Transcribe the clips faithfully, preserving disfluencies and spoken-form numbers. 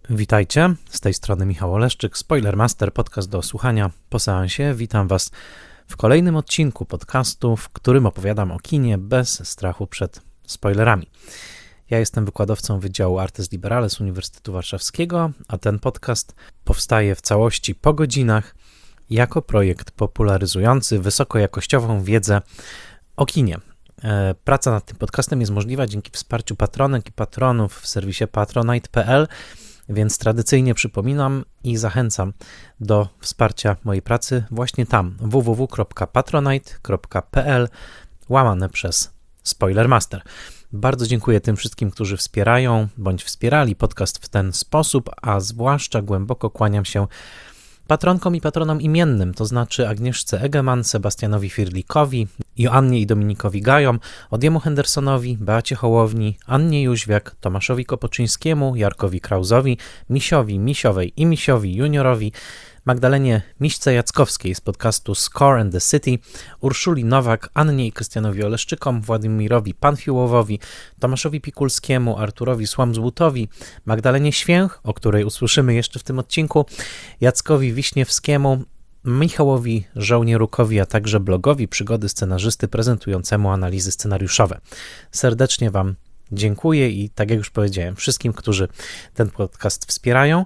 Witajcie, z tej strony Michał Oleszczyk, Spoilermaster, podcast do słuchania po seansie. Witam Was w kolejnym odcinku podcastu, w którym opowiadam o kinie bez strachu przed spoilerami. Ja jestem wykładowcą Wydziału Artes Liberales Uniwersytetu Warszawskiego, a ten podcast powstaje w całości po godzinach jako projekt popularyzujący wysokojakościową wiedzę o kinie. Praca nad tym podcastem jest możliwa dzięki wsparciu patronek i patronów w serwisie patronite kropka p l, więc tradycyjnie przypominam i zachęcam do wsparcia mojej pracy właśnie tam w w w kropka patronite kropka p l łamane przez Spoilermaster. Bardzo dziękuję tym wszystkim, którzy wspierają bądź wspierali podcast w ten sposób, a zwłaszcza głęboko kłaniam się patronkom i patronom imiennym, to znaczy Agnieszce Egeman, Sebastianowi Firlikowi, Joannie i Dominikowi Gajom, Odiemu Hendersonowi, Beacie Hołowni, Annie Jóźwiak, Tomaszowi Kopoczyńskiemu, Jarkowi Krauzowi, Misiowi, Misiowej i Misiowi Juniorowi, Magdalenie Miśce-Jackowskiej z podcastu Score and the City, Urszuli Nowak, Annie i Krystianowi Oleszczykom, Władimirowi Panfiłowowi, Tomaszowi Pikulskiemu, Arturowi Słamzłutowi, Magdalenie Święch, o której usłyszymy jeszcze w tym odcinku, Jackowi Wiśniewskiemu, Michałowi Żołnierukowi, a także blogowi Przygody Scenarzysty prezentującemu analizy scenariuszowe. Serdecznie Wam dziękuję i tak jak już powiedziałem, wszystkim, którzy ten podcast wspierają.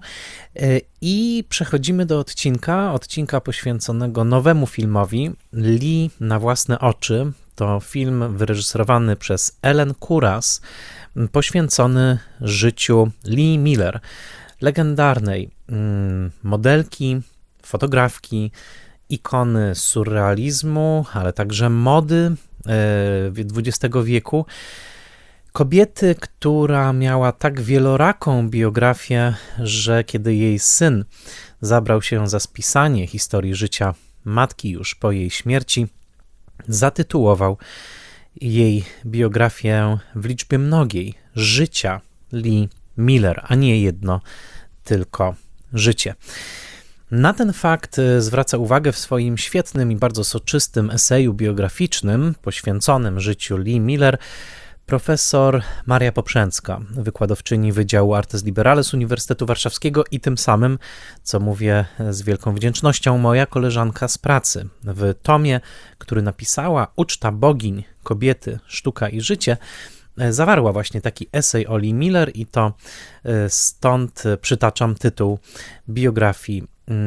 I przechodzimy do odcinka, odcinka poświęconego nowemu filmowi Lee na własne oczy. To film wyreżyserowany przez Ellen Kuras, poświęcony życiu Lee Miller, legendarnej modelki, fotografki, ikony surrealizmu, ale także mody dwudziestego wieku. Kobiety, która miała tak wieloraką biografię, że kiedy jej syn zabrał się za spisanie historii życia matki już po jej śmierci, zatytułował jej biografię w liczbie mnogiej życia Lee Miller, a nie jedno tylko życie. Na ten fakt zwraca uwagę w swoim świetnym i bardzo soczystym eseju biograficznym poświęconym życiu Lee Miller profesor Maria Poprzęcka, wykładowczyni Wydziału Artes Liberales Uniwersytetu Warszawskiego i tym samym, co mówię z wielką wdzięcznością, moja koleżanka z pracy. W tomie, który napisała Uczta bogiń, kobiety, sztuka i życie, zawarła właśnie taki esej o Lee Miller i to stąd przytaczam tytuł biografii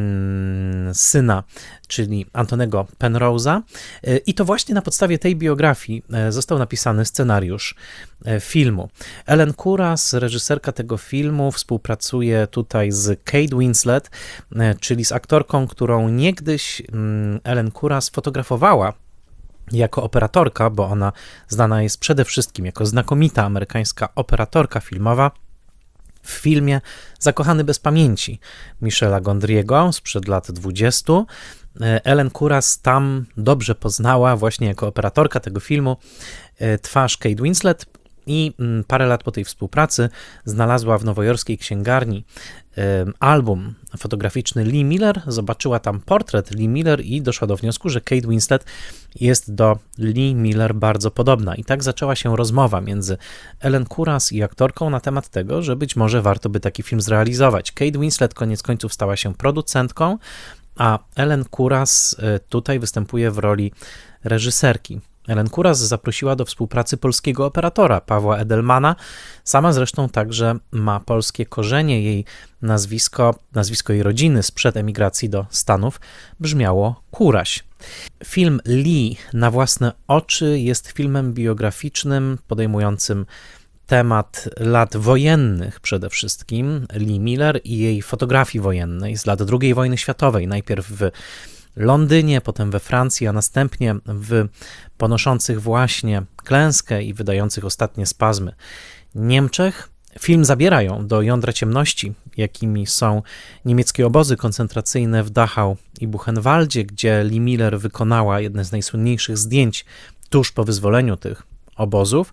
syna, czyli Antonego Penrose'a. I to właśnie na podstawie tej biografii został napisany scenariusz filmu. Ellen Kuras, reżyserka tego filmu, współpracuje tutaj z Kate Winslet, czyli z aktorką, którą niegdyś Ellen Kuras fotografowała jako operatorka, bo ona znana jest przede wszystkim jako znakomita amerykańska operatorka filmowa w filmie Zakochany bez pamięci Michela Gondry'ego sprzed lat dwudziestu. Ellen Kuras tam dobrze poznała właśnie jako operatorka tego filmu twarz Kate Winslet i parę lat po tej współpracy znalazła w nowojorskiej księgarni album fotograficzny Lee Miller, zobaczyła tam portret Lee Miller i doszła do wniosku, że Kate Winslet jest do Lee Miller bardzo podobna. I tak zaczęła się rozmowa między Ellen Kuras i aktorką na temat tego, że być może warto by taki film zrealizować. Kate Winslet koniec końców stała się producentką, a Ellen Kuras tutaj występuje w roli reżyserki. Ellen Kuras zaprosiła do współpracy polskiego operatora Pawła Edelmana. Sama zresztą także ma polskie korzenie. Jej nazwisko, nazwisko jej rodziny sprzed emigracji do Stanów brzmiało Kuraś. Film Lee na własne oczy jest filmem biograficznym podejmującym temat lat wojennych przede wszystkim Lee Miller i jej fotografii wojennej z lat drugiej wojny światowej. Najpierw w Londynie, potem we Francji, a następnie w ponoszących właśnie klęskę i wydających ostatnie spazmy Niemczech. Film zabiera ją do jądra ciemności, jakimi są niemieckie obozy koncentracyjne w Dachau i Buchenwaldzie, gdzie Lee Miller wykonała jedne z najsłynniejszych zdjęć tuż po wyzwoleniu tych obozów.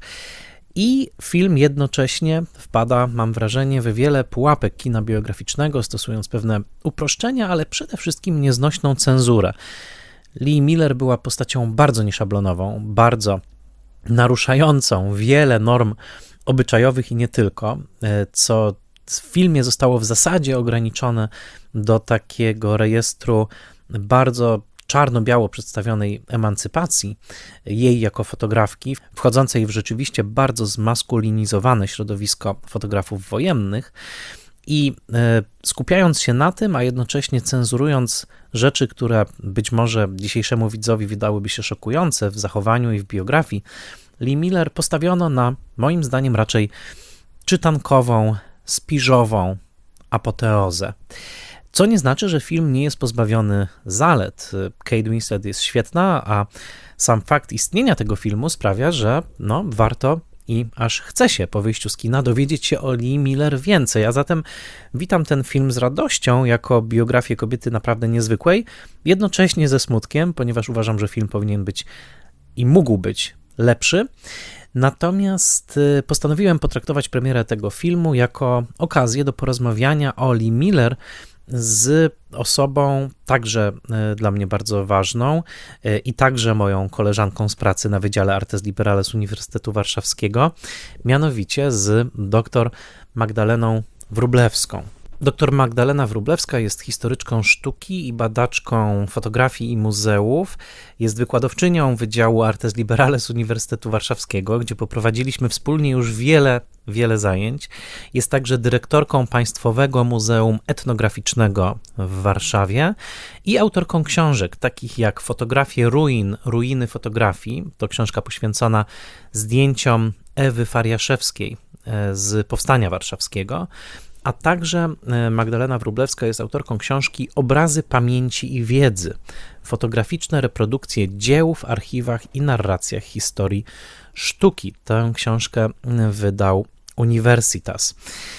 I film jednocześnie wpada, mam wrażenie, w wiele pułapek kina biograficznego, stosując pewne uproszczenia, ale przede wszystkim nieznośną cenzurę. Lee Miller była postacią bardzo nieszablonową, bardzo naruszającą wiele norm obyczajowych i nie tylko, co w filmie zostało w zasadzie ograniczone do takiego rejestru bardzo czarno-biało przedstawionej emancypacji jej jako fotografki, wchodzącej w rzeczywiście bardzo zmaskulinizowane środowisko fotografów wojennych i skupiając się na tym, a jednocześnie cenzurując rzeczy, które być może dzisiejszemu widzowi wydałyby się szokujące w zachowaniu i w biografii, Lee Miller postawiono na, moim zdaniem, raczej czytankową, spiżową apoteozę. Co nie znaczy, że film nie jest pozbawiony zalet. Kate Winslet jest świetna, a sam fakt istnienia tego filmu sprawia, że no, warto i aż chce się po wyjściu z kina dowiedzieć się o Lee Miller więcej. A zatem witam ten film z radością jako biografię kobiety naprawdę niezwykłej, jednocześnie ze smutkiem, ponieważ uważam, że film powinien być i mógł być lepszy. Natomiast postanowiłem potraktować premierę tego filmu jako okazję do porozmawiania o Lee Miller z osobą także dla mnie bardzo ważną i także moją koleżanką z pracy na Wydziale Artes Liberales Uniwersytetu Warszawskiego, mianowicie z dr Magdaleną Wróblewską. Doktor Magdalena Wróblewska jest historyczką sztuki i badaczką fotografii i muzeów. Jest wykładowczynią Wydziału Artes Liberales Uniwersytetu Warszawskiego, gdzie poprowadziliśmy wspólnie już wiele, wiele zajęć. Jest także dyrektorką Państwowego Muzeum Etnograficznego w Warszawie i autorką książek takich jak Fotografie ruin, ruiny fotografii. To książka poświęcona zdjęciom Ewy Fariaszewskiej z Powstania Warszawskiego. A także Magdalena Wróblewska jest autorką książki Obrazy pamięci i wiedzy. Fotograficzne reprodukcje dzieł w archiwach i narracjach historii sztuki. Tę książkę wydał Universitas.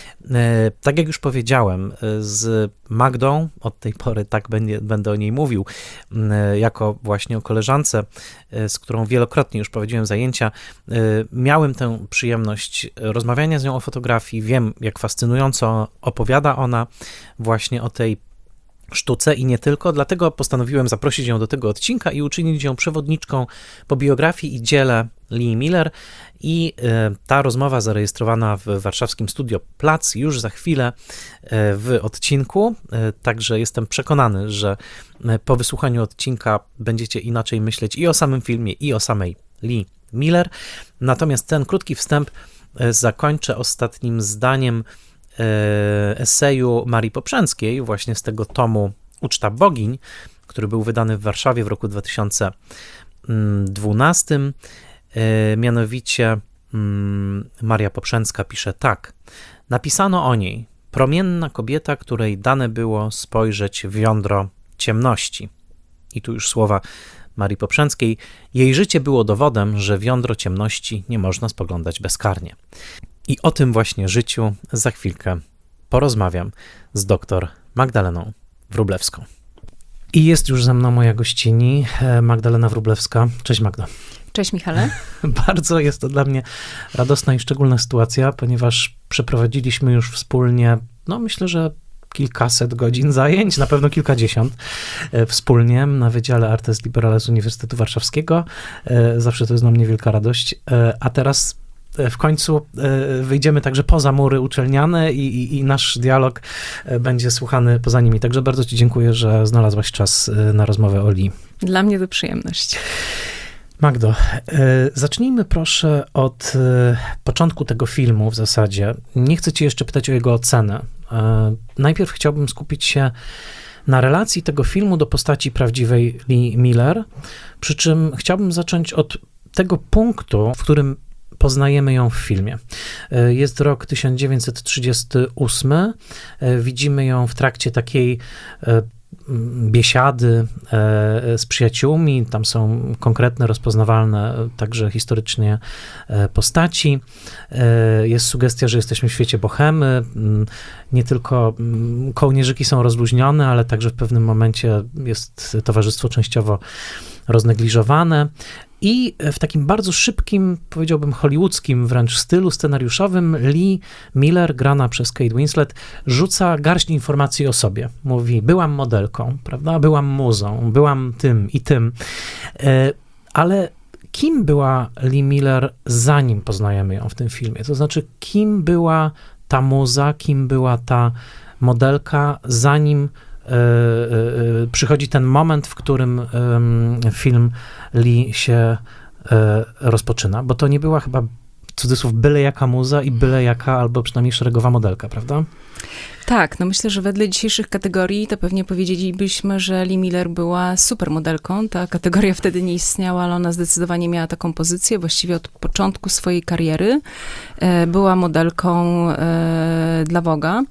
Tak jak już powiedziałem, z Magdą, od tej pory tak będę, będę o niej mówił, jako właśnie o koleżance, z którą wielokrotnie już prowadziłem zajęcia, miałem tę przyjemność rozmawiania z nią o fotografii. Wiem, jak fascynująco opowiada ona właśnie o tej sztuce i nie tylko, dlatego postanowiłem zaprosić ją do tego odcinka i uczynić ją przewodniczką po biografii i dziele Lee Miller i ta rozmowa zarejestrowana w warszawskim Studio Plac już za chwilę w odcinku, także jestem przekonany, że po wysłuchaniu odcinka będziecie inaczej myśleć i o samym filmie, i o samej Lee Miller. Natomiast ten krótki wstęp zakończę ostatnim zdaniem eseju Marii Poprzęckiej, właśnie z tego tomu Uczta Bogiń, który był wydany w Warszawie w roku dwa tysiące dwunastym. Mianowicie Maria Poprzęcka pisze tak. Napisano o niej: promienna kobieta, której dane było spojrzeć w jądro ciemności. I tu już słowa Marii Poprzęckiej. Jej życie było dowodem, że w jądro ciemności nie można spoglądać bezkarnie. I o tym właśnie życiu za chwilkę porozmawiam z dr Magdaleną Wróblewską. I jest już ze mną moja gościni, Magdalena Wróblewska. Cześć Magda. Cześć Michale. Bardzo jest to dla mnie radosna i szczególna sytuacja, ponieważ przeprowadziliśmy już wspólnie, no myślę, że kilkaset godzin zajęć, na pewno kilkadziesiąt wspólnie na Wydziale Artes Liberales Uniwersytetu Warszawskiego. Zawsze to jest dla mnie wielka radość. A teraz w końcu wyjdziemy także poza mury uczelniane i, i, i nasz dialog będzie słuchany poza nimi. Także bardzo ci dziękuję, że znalazłaś czas na rozmowę o Lee. Dla mnie to przyjemność. Magdo, zacznijmy proszę od początku tego filmu w zasadzie. Nie chcę cię jeszcze pytać o jego ocenę. Najpierw chciałbym skupić się na relacji tego filmu do postaci prawdziwej Lee Miller, przy czym chciałbym zacząć od tego punktu, w którym poznajemy ją w filmie. Jest rok tysiąc dziewięćset trzydziesty ósmy. Widzimy ją w trakcie takiej biesiady z przyjaciółmi. Tam są konkretne, rozpoznawalne także historycznie postaci. Jest sugestia, że jesteśmy w świecie bohemy. Nie tylko kołnierzyki są rozluźnione, ale także w pewnym momencie jest towarzystwo częściowo roznegliżowane. I w takim bardzo szybkim, powiedziałbym hollywoodzkim wręcz stylu scenariuszowym Lee Miller, grana przez Kate Winslet, rzuca garść informacji o sobie. Mówi, byłam modelką, prawda, byłam muzą, byłam tym i tym. Ale kim była Lee Miller, zanim poznajemy ją w tym filmie? To znaczy, kim była ta muza, kim była ta modelka, zanim y, y, przychodzi ten moment, w którym y, film Lee się y, rozpoczyna, bo to nie była chyba, cudzysłów, byle jaka muza i byle jaka, albo przynajmniej szeregowa modelka, prawda? Tak, no myślę, że wedle dzisiejszych kategorii to pewnie powiedzielibyśmy, że Lee Miller była supermodelką. Ta kategoria wtedy nie istniała, ale ona zdecydowanie miała taką pozycję. Właściwie od początku swojej kariery e, była modelką e, dla Vogue'a.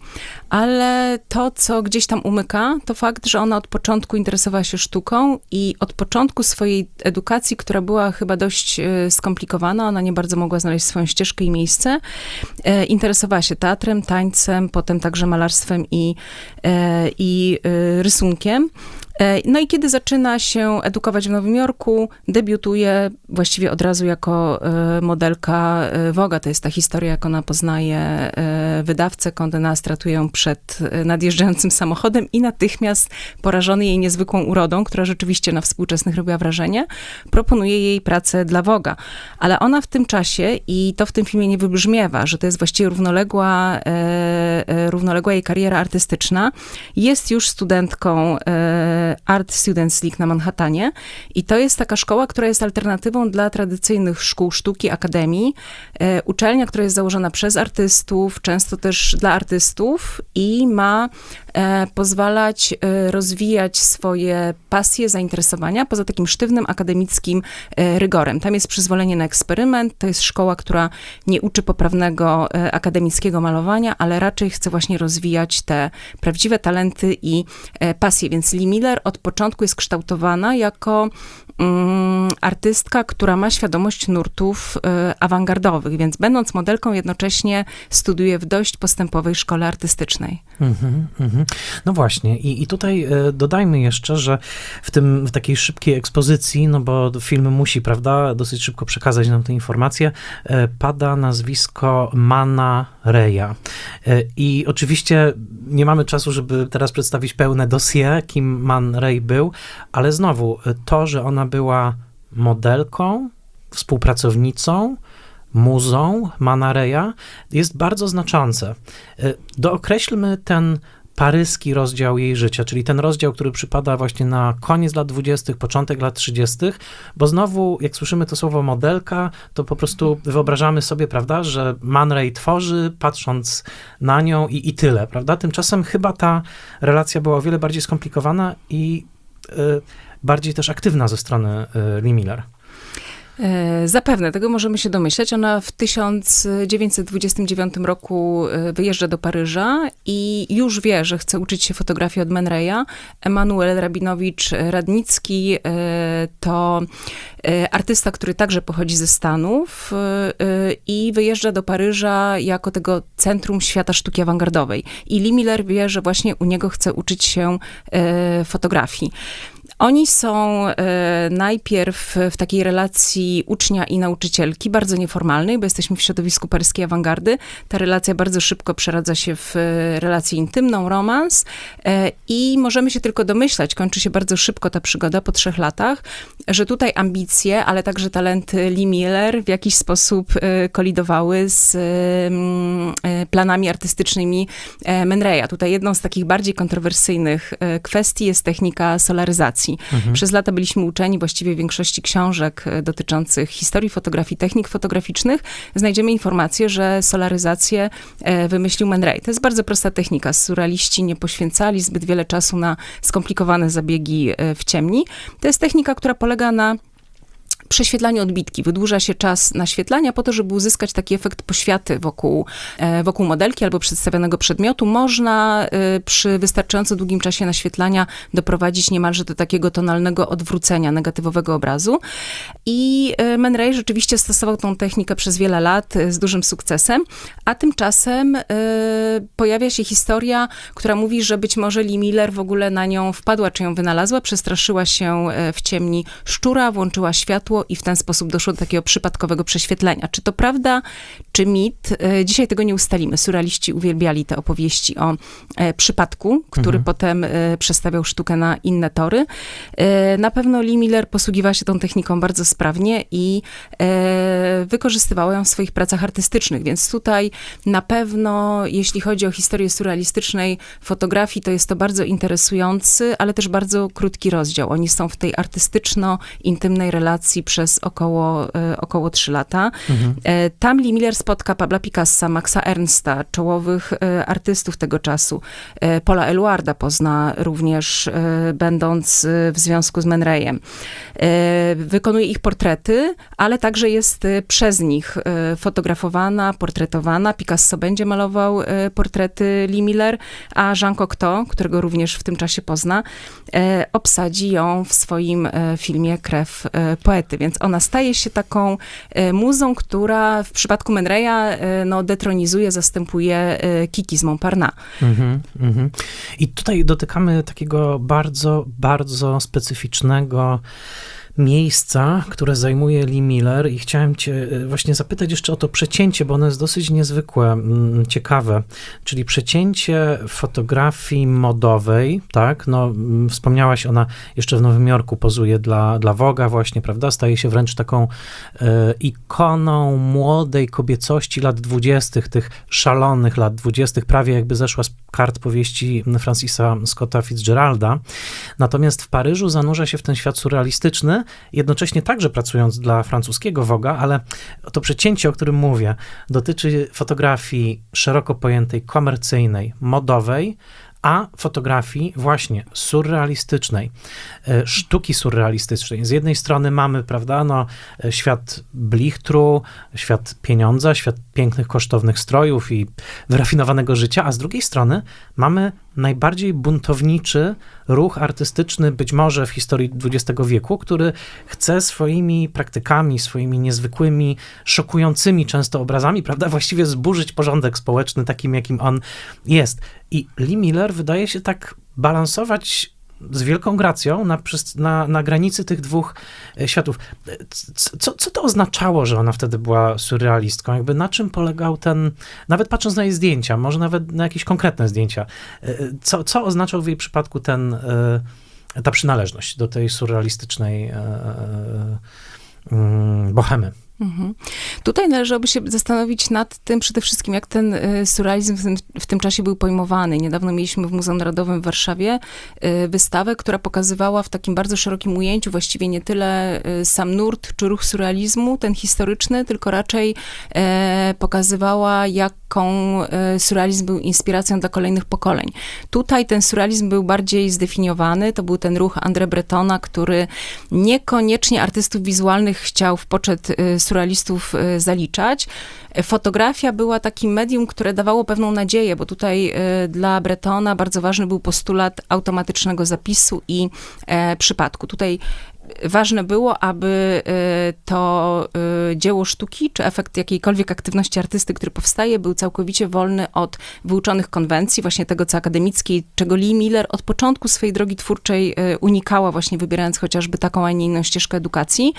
Ale to, co gdzieś tam umyka, to fakt, że ona od początku interesowała się sztuką i od początku swojej edukacji, która była chyba dość e, skomplikowana, ona nie bardzo mogła znaleźć swoją ścieżkę i miejsce, e, interesowała się teatrem, tańcem, potem także malarstwem i, e, i e, rysunkiem. No i kiedy zaczyna się edukować w Nowym Jorku, debiutuje właściwie od razu jako modelka Vogue'a. To jest ta historia, jak ona poznaje wydawcę, Condé Nast ratuje ją przed nadjeżdżającym samochodem i natychmiast, porażony jej niezwykłą urodą, która rzeczywiście na współczesnych robiła wrażenie, proponuje jej pracę dla Vogue'a. Ale ona w tym czasie, i to w tym filmie nie wybrzmiewa, że to jest właściwie równoległa, równoległa jej kariera artystyczna, jest już studentką Art Students League na Manhattanie i to jest taka szkoła, która jest alternatywą dla tradycyjnych szkół sztuki, akademii. E, uczelnia, która jest założona przez artystów, często też dla artystów i ma e, pozwalać e, rozwijać swoje pasje, zainteresowania poza takim sztywnym akademickim e, rygorem. Tam jest przyzwolenie na eksperyment, to jest szkoła, która nie uczy poprawnego e, akademickiego malowania, ale raczej chce właśnie rozwijać te prawdziwe talenty i e, pasje, więc Lee Miller od początku jest kształtowana jako um, artystka, która ma świadomość nurtów y, awangardowych, więc będąc modelką jednocześnie studiuje w dość postępowej szkole artystycznej. Mm-hmm, mm-hmm. No właśnie i, i tutaj y, dodajmy jeszcze, że w tym, w takiej szybkiej ekspozycji, no bo film musi, prawda, dosyć szybko przekazać nam tę informację, y, pada nazwisko Mana Raya. Y, I oczywiście nie mamy czasu, żeby teraz przedstawić pełne dossier, kim Man Ray był, ale znowu to, że ona była modelką, współpracownicą, muzą Mana Raya, jest bardzo znaczące. Dookreślmy ten paryski rozdział jej życia, czyli ten rozdział, który przypada właśnie na koniec lat dwudziestych, początek lat trzydziestych, bo znowu, jak słyszymy to słowo modelka, to po prostu wyobrażamy sobie, prawda, że Man Ray tworzy, patrząc na nią i, i tyle, prawda? Tymczasem chyba ta relacja była o wiele bardziej skomplikowana i y, bardziej też aktywna ze strony y, Lee Miller. Zapewne, tego możemy się domyśleć. Ona w tysiąc dziewięćset dwudziestym dziewiątym roku wyjeżdża do Paryża i już wie, że chce uczyć się fotografii od Man Raya. Emanuel Rabinowicz-Radnicki to artysta, który także pochodzi ze Stanów i wyjeżdża do Paryża jako tego centrum świata sztuki awangardowej. I Lee Miller wie, że właśnie u niego chce uczyć się fotografii. Oni są e, najpierw w takiej relacji ucznia i nauczycielki, bardzo nieformalnej, bo jesteśmy w środowisku paryskiej awangardy. Ta relacja bardzo szybko przeradza się w relację intymną, romans e, i możemy się tylko domyślać, kończy się bardzo szybko ta przygoda po trzech latach, że tutaj ambicje, ale także talenty Lee Miller w jakiś sposób e, kolidowały z e, planami artystycznymi e, Man Raya. Tutaj jedną z takich bardziej kontrowersyjnych e, kwestii jest technika solaryzacji. Mhm. Przez lata byliśmy uczeni, właściwie w większości książek dotyczących historii fotografii, technik fotograficznych, znajdziemy informację, że solaryzację wymyślił Man Ray. To jest bardzo prosta technika. Surrealiści nie poświęcali zbyt wiele czasu na skomplikowane zabiegi w ciemni. To jest technika, która polega na prześwietlanie odbitki. Wydłuża się czas naświetlania po to, żeby uzyskać taki efekt poświaty wokół, wokół modelki albo przedstawionego przedmiotu. Można przy wystarczająco długim czasie naświetlania doprowadzić niemalże do takiego tonalnego odwrócenia negatywowego obrazu. I Man Ray rzeczywiście stosował tą technikę przez wiele lat z dużym sukcesem, a tymczasem y, pojawia się historia, która mówi, że być może Lee Miller w ogóle na nią wpadła, czy ją wynalazła, przestraszyła się w ciemni szczura, włączyła światło i w ten sposób doszło do takiego przypadkowego prześwietlenia. Czy to prawda, czy mit. Dzisiaj tego nie ustalimy. Surrealiści uwielbiali te opowieści o przypadku, który mhm. potem przestawiał sztukę na inne tory. Na pewno Lee Miller posługiwała się tą techniką bardzo sprawnie i wykorzystywała ją w swoich pracach artystycznych, więc tutaj na pewno, jeśli chodzi o historię surrealistycznej fotografii, to jest to bardzo interesujący, ale też bardzo krótki rozdział. Oni są w tej artystyczno-intymnej relacji przez około, około trzy lata. Mhm. Tam Lee Miller spotka Pabla Picassa, Maxa Ernsta, czołowych artystów tego czasu. Paula Eluarda pozna również, będąc w związku z Man Rayem. Wykonuje ich portrety, ale także jest przez nich fotografowana, portretowana. Picasso będzie malował portrety Lee Miller, a Jean Cocteau, którego również w tym czasie pozna, obsadzi ją w swoim filmie Krew poety. Więc ona staje się taką muzą, która w przypadku Man Raya no, detronizuje, zastępuje Kiki z Montparnasse. Mm-hmm, mm-hmm. I tutaj dotykamy takiego bardzo, bardzo specyficznego miejsca, które zajmuje Lee Miller i chciałem cię właśnie zapytać jeszcze o to przecięcie, bo ono jest dosyć niezwykłe, ciekawe, czyli przecięcie fotografii modowej, tak, no wspomniałaś, ona jeszcze w Nowym Jorku pozuje dla, dla Vogue'a właśnie, prawda, staje się wręcz taką e, ikoną młodej kobiecości lat dwudziestych, tych szalonych lat dwudziestych, prawie jakby zeszła z kart powieści Francisa Scotta Fitzgeralda, natomiast w Paryżu zanurza się w ten świat surrealistyczny, jednocześnie także pracując dla francuskiego Vogue'a, ale to przecięcie, o którym mówię, dotyczy fotografii szeroko pojętej, komercyjnej, modowej, a fotografii właśnie surrealistycznej, sztuki surrealistycznej. Z jednej strony mamy, prawda, no, świat blichtru, świat pieniądza, świat pięknych, kosztownych strojów i wyrafinowanego życia, a z drugiej strony mamy najbardziej buntowniczy ruch artystyczny być może w historii dwudziestego wieku, który chce swoimi praktykami, swoimi niezwykłymi, szokującymi często obrazami, prawda, właściwie zburzyć porządek społeczny takim, jakim on jest. I Lee Miller wydaje się tak balansować z wielką gracją na, na, na granicy tych dwóch światów. Co, co to oznaczało, że ona wtedy była surrealistką? Jakby na czym polegał ten, nawet patrząc na jej zdjęcia, może nawet na jakieś konkretne zdjęcia, co, co oznaczał w jej przypadku ten, ta przynależność do tej surrealistycznej bohemy? Mhm. Tutaj należałoby się zastanowić nad tym przede wszystkim, jak ten y, surrealizm w tym, w tym czasie był pojmowany. Niedawno mieliśmy w Muzeum Narodowym w Warszawie y, wystawę, która pokazywała w takim bardzo szerokim ujęciu właściwie nie tyle y, sam nurt czy ruch surrealizmu, ten historyczny, tylko raczej y, pokazywała, jaką y, surrealizm był inspiracją dla kolejnych pokoleń. Tutaj ten surrealizm był bardziej zdefiniowany. To był ten ruch André Bretona, który niekoniecznie artystów wizualnych chciał w poczet y, surrealistów zaliczać. Fotografia była takim medium, które dawało pewną nadzieję, bo tutaj dla Bretona bardzo ważny był postulat automatycznego zapisu i e, przypadku. Tutaj ważne było, aby to dzieło sztuki, czy efekt jakiejkolwiek aktywności artysty, który powstaje, był całkowicie wolny od wyuczonych konwencji, właśnie tego, co akademickiej, czego Lee Miller od początku swojej drogi twórczej unikała, właśnie wybierając chociażby taką, a nie inną ścieżkę edukacji.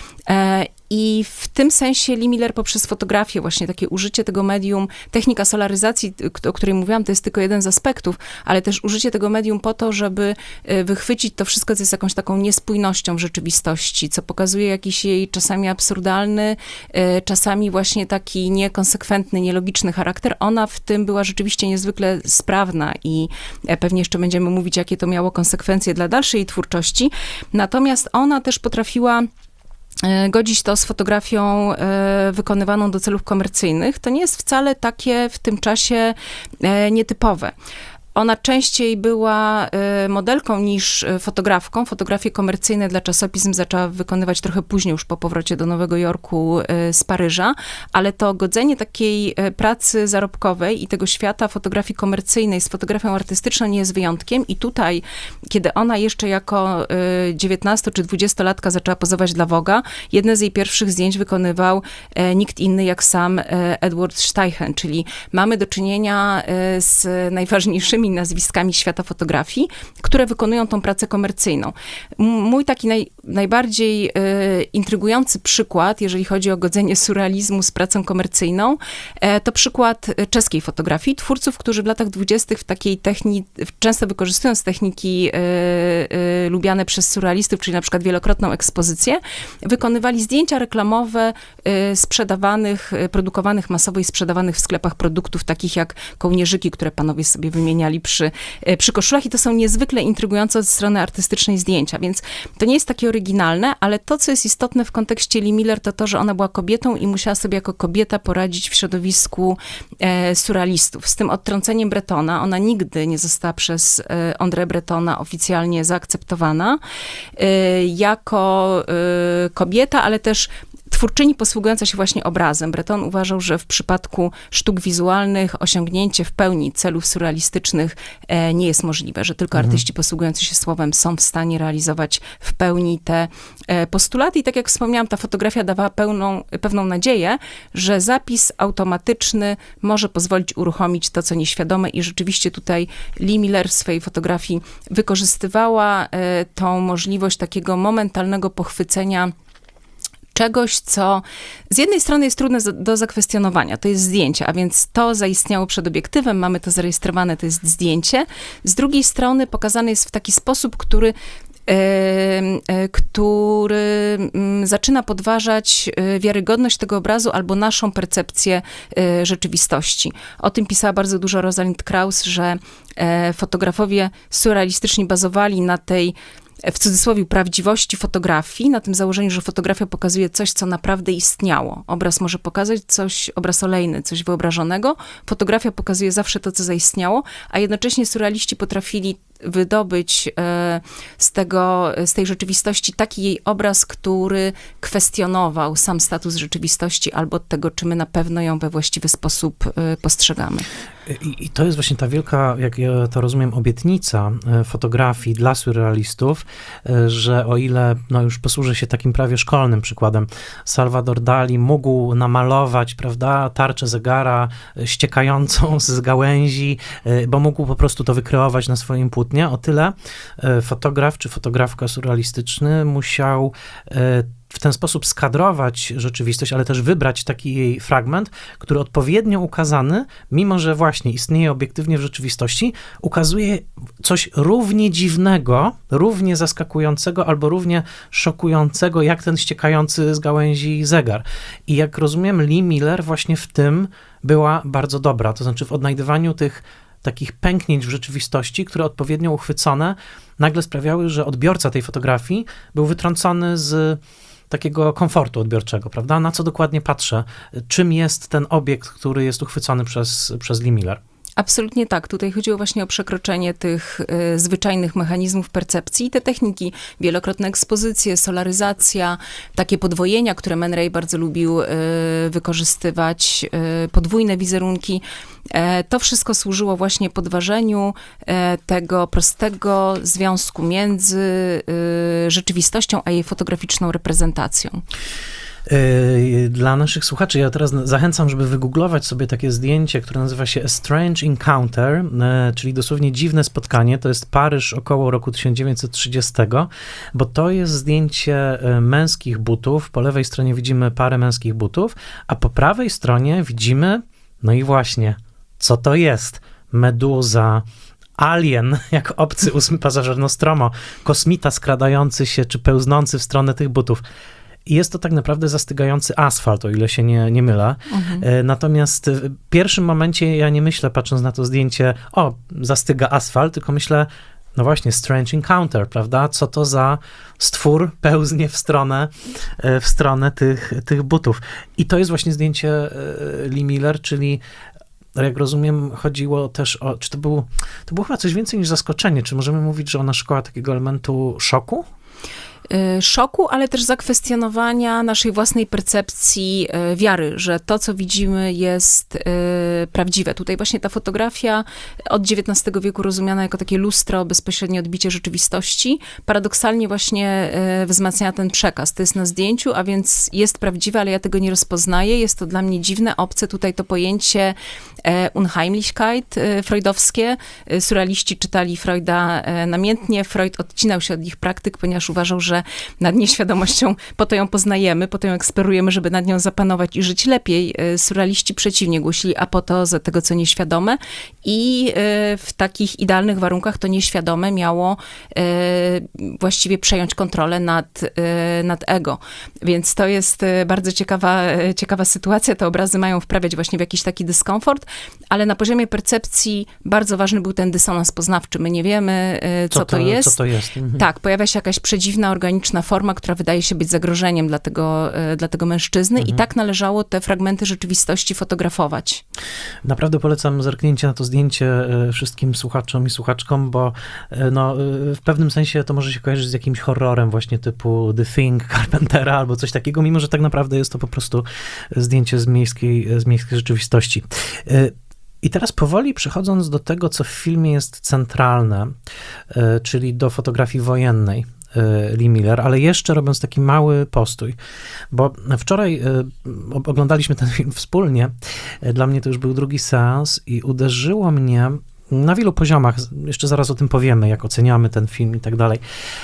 I w tym sensie Lee Miller poprzez fotografię, właśnie takie użycie tego medium, technika solaryzacji, o której mówiłam, to jest tylko jeden z aspektów, ale też użycie tego medium po to, żeby wychwycić to wszystko, co jest jakąś taką niespójnością w rzeczywistości, co pokazuje jakiś jej czasami absurdalny, czasami właśnie taki niekonsekwentny, nielogiczny charakter. Ona w tym była rzeczywiście niezwykle sprawna i pewnie jeszcze będziemy mówić, jakie to miało konsekwencje dla dalszej jej twórczości. Natomiast ona też potrafiła godzić to z fotografią e, wykonywaną do celów komercyjnych. To nie jest wcale takie w tym czasie e, nietypowe. Ona częściej była modelką niż fotografką. Fotografie komercyjne dla czasopism zaczęła wykonywać trochę później, już po powrocie do Nowego Jorku z Paryża, ale to godzenie takiej pracy zarobkowej i tego świata fotografii komercyjnej z fotografią artystyczną nie jest wyjątkiem. I tutaj, kiedy ona jeszcze jako dziewiętnasto- czy dwudziestolatka zaczęła pozować dla Vogue'a, jedne z jej pierwszych zdjęć wykonywał nikt inny jak sam Edward Steichen, czyli mamy do czynienia z najważniejszymi nazwiskami świata fotografii, które wykonują tą pracę komercyjną. Mój taki naj, najbardziej e, intrygujący przykład, jeżeli chodzi o godzenie surrealizmu z pracą komercyjną, e, to przykład czeskiej fotografii, twórców, którzy w latach dwudziestych w takiej technice, często wykorzystując techniki e, e, lubiane przez surrealistów, czyli na przykład wielokrotną ekspozycję, wykonywali zdjęcia reklamowe e, sprzedawanych, e, produkowanych masowo i sprzedawanych w sklepach produktów, takich jak kołnierzyki, które panowie sobie wymieniali przy, e, przy koszulach i to są niezwykle intrygujące od strony artystycznej zdjęcia, więc to nie jest takie oryginalne, ale to, co jest istotne w kontekście Lee Miller, to to, że ona była kobietą i musiała sobie jako kobieta poradzić w środowisku e, surrealistów. Z tym odtrąceniem Bretona, ona nigdy nie została przez e, André Bretona oficjalnie zaakceptowana e, jako e, kobieta, ale też twórczyni posługująca się właśnie obrazem. Breton uważał, że w przypadku sztuk wizualnych osiągnięcie w pełni celów surrealistycznych e, nie jest możliwe, że tylko Mhm. artyści posługujący się słowem są w stanie realizować w pełni te e, postulaty. I tak jak wspomniałam, ta fotografia dawała pełną, pewną nadzieję, że zapis automatyczny może pozwolić uruchomić to, co nieświadome i rzeczywiście tutaj Lee Miller w swojej fotografii wykorzystywała e, tą możliwość takiego momentalnego pochwycenia czegoś, co z jednej strony jest trudne do zakwestionowania, to jest zdjęcie, a więc to zaistniało przed obiektywem, mamy to zarejestrowane, to jest zdjęcie. Z drugiej strony pokazane jest w taki sposób, który który zaczyna podważać wiarygodność tego obrazu albo naszą percepcję rzeczywistości. O tym pisała bardzo dużo Rosalind Krauss, że fotografowie surrealistyczni bazowali na tej, w cudzysłowie, prawdziwości fotografii, na tym założeniu, że fotografia pokazuje coś, co naprawdę istniało. Obraz może pokazać coś, obraz olejny, coś wyobrażonego. Fotografia pokazuje zawsze to, co zaistniało, a jednocześnie surrealiści potrafili wydobyć e, z tego, z tej rzeczywistości taki jej obraz, który kwestionował sam status rzeczywistości albo tego, czy my na pewno ją we właściwy sposób e, postrzegamy. I, I to jest właśnie ta wielka, jak ja to rozumiem, obietnica e, fotografii dla surrealistów, e, że o ile, no już posłużę się takim prawie szkolnym przykładem, Salvador Dali mógł namalować, prawda, tarczę zegara e, ściekającą z gałęzi, e, bo mógł po prostu to wykreować na swoim płótnie, o tyle e, fotograf czy fotografka surrealistyczny musiał e, w ten sposób skadrować rzeczywistość, ale też wybrać taki jej fragment, który odpowiednio ukazany, mimo że właśnie istnieje obiektywnie w rzeczywistości, ukazuje coś równie dziwnego, równie zaskakującego albo równie szokującego, jak ten ściekający z gałęzi zegar. I jak rozumiem, Lee Miller właśnie w tym była bardzo dobra, to znaczy w odnajdywaniu tych takich pęknięć w rzeczywistości, które odpowiednio uchwycone nagle sprawiały, że odbiorca tej fotografii był wytrącony z takiego komfortu odbiorczego, prawda? Na co dokładnie patrzę? Czym jest ten obiekt, który jest uchwycony przez, przez Lee Miller? Absolutnie tak. Tutaj chodziło właśnie o przekroczenie tych y, zwyczajnych mechanizmów percepcji i te techniki, wielokrotne ekspozycje, solaryzacja, takie podwojenia, które Man Ray bardzo lubił y, wykorzystywać, y, podwójne wizerunki. E, to wszystko służyło właśnie podważeniu e, tego prostego związku między y, rzeczywistością a jej fotograficzną reprezentacją. Dla naszych słuchaczy, ja teraz zachęcam, żeby wygooglować sobie takie zdjęcie, które nazywa się A Strange Encounter, czyli dosłownie dziwne spotkanie. To jest Paryż około roku tysiąc dziewięćset trzydziestego, bo to jest zdjęcie męskich butów. Po lewej stronie widzimy parę męskich butów, a po prawej stronie widzimy, no i właśnie, co to jest? Meduza, alien, jak obcy ósmy pasażer Nostromo, kosmita skradający się czy pełznący w stronę tych butów. I jest to tak naprawdę zastygający asfalt, o ile się nie, nie mylę. Mhm. Natomiast w pierwszym momencie ja nie myślę, patrząc na to zdjęcie, o, zastyga asfalt, tylko myślę, no właśnie, strange encounter, prawda? Co to za stwór pełznie w stronę, w stronę tych, tych butów. I to jest właśnie zdjęcie Lee Miller, czyli jak rozumiem, chodziło też o, czy to, był, to było chyba coś więcej niż zaskoczenie, czy możemy mówić, że ona szukała takiego elementu szoku? Szoku, ale też zakwestionowania naszej własnej percepcji wiary, że to, co widzimy, jest prawdziwe. Tutaj właśnie ta fotografia od dziewiętnastego wieku rozumiana jako takie lustro, bezpośrednie odbicie rzeczywistości, paradoksalnie właśnie wzmacnia ten przekaz. To jest na zdjęciu, a więc jest prawdziwe, ale ja tego nie rozpoznaję. Jest to dla mnie dziwne, obce. Tutaj to pojęcie Unheimlichkeit freudowskie. Surrealiści czytali Freuda namiętnie. Freud odcinał się od ich praktyk, ponieważ uważał, że kontrolę nad nieświadomością, po to ją poznajemy, po to ją eksplorujemy, żeby nad nią zapanować i żyć lepiej. Surrealiści przeciwnie głosili apoteozę tego, co nieświadome i w takich idealnych warunkach to nieświadome miało właściwie przejąć kontrolę nad, nad ego. Więc to jest bardzo ciekawa, ciekawa sytuacja. Te obrazy mają wprawiać właśnie w jakiś taki dyskomfort, ale na poziomie percepcji bardzo ważny był ten dysonans poznawczy. My nie wiemy, co, co to, to jest. Co to jest. Mhm. Tak, pojawia się jakaś przedziwna, organiczna forma, która wydaje się być zagrożeniem dla tego, dla tego mężczyzny mhm. i tak należało te fragmenty rzeczywistości fotografować. Naprawdę polecam zerknięcie na to zdjęcie wszystkim słuchaczom i słuchaczkom, bo no, w pewnym sensie to może się kojarzyć z jakimś horrorem właśnie typu The Thing, Carpentera albo coś takiego, mimo że tak naprawdę jest to po prostu zdjęcie z miejskiej, z miejskiej rzeczywistości. I teraz powoli przechodząc do tego, co w filmie jest centralne, czyli do fotografii wojennej Lee Miller, ale jeszcze robiąc taki mały postój, bo wczoraj oglądaliśmy ten film wspólnie, dla mnie to już był drugi seans i uderzyło mnie na wielu poziomach, jeszcze zaraz o tym powiemy, jak oceniamy ten film i tak dalej,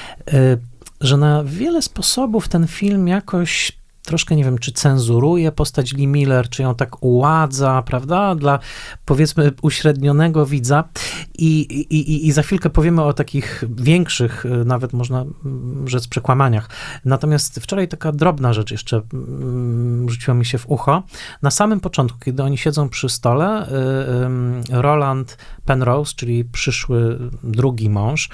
że na wiele sposobów ten film jakoś troszkę, nie wiem, czy cenzuruje postać Lee Miller, czy ją tak uładza, prawda, dla, powiedzmy, uśrednionego widza. I, i, i za chwilkę powiemy o takich większych, nawet można rzec, przekłamaniach. Natomiast wczoraj taka drobna rzecz jeszcze rzuciła mi się w ucho. Na samym początku, kiedy oni siedzą przy stole, Roland Penrose, czyli przyszły drugi mąż,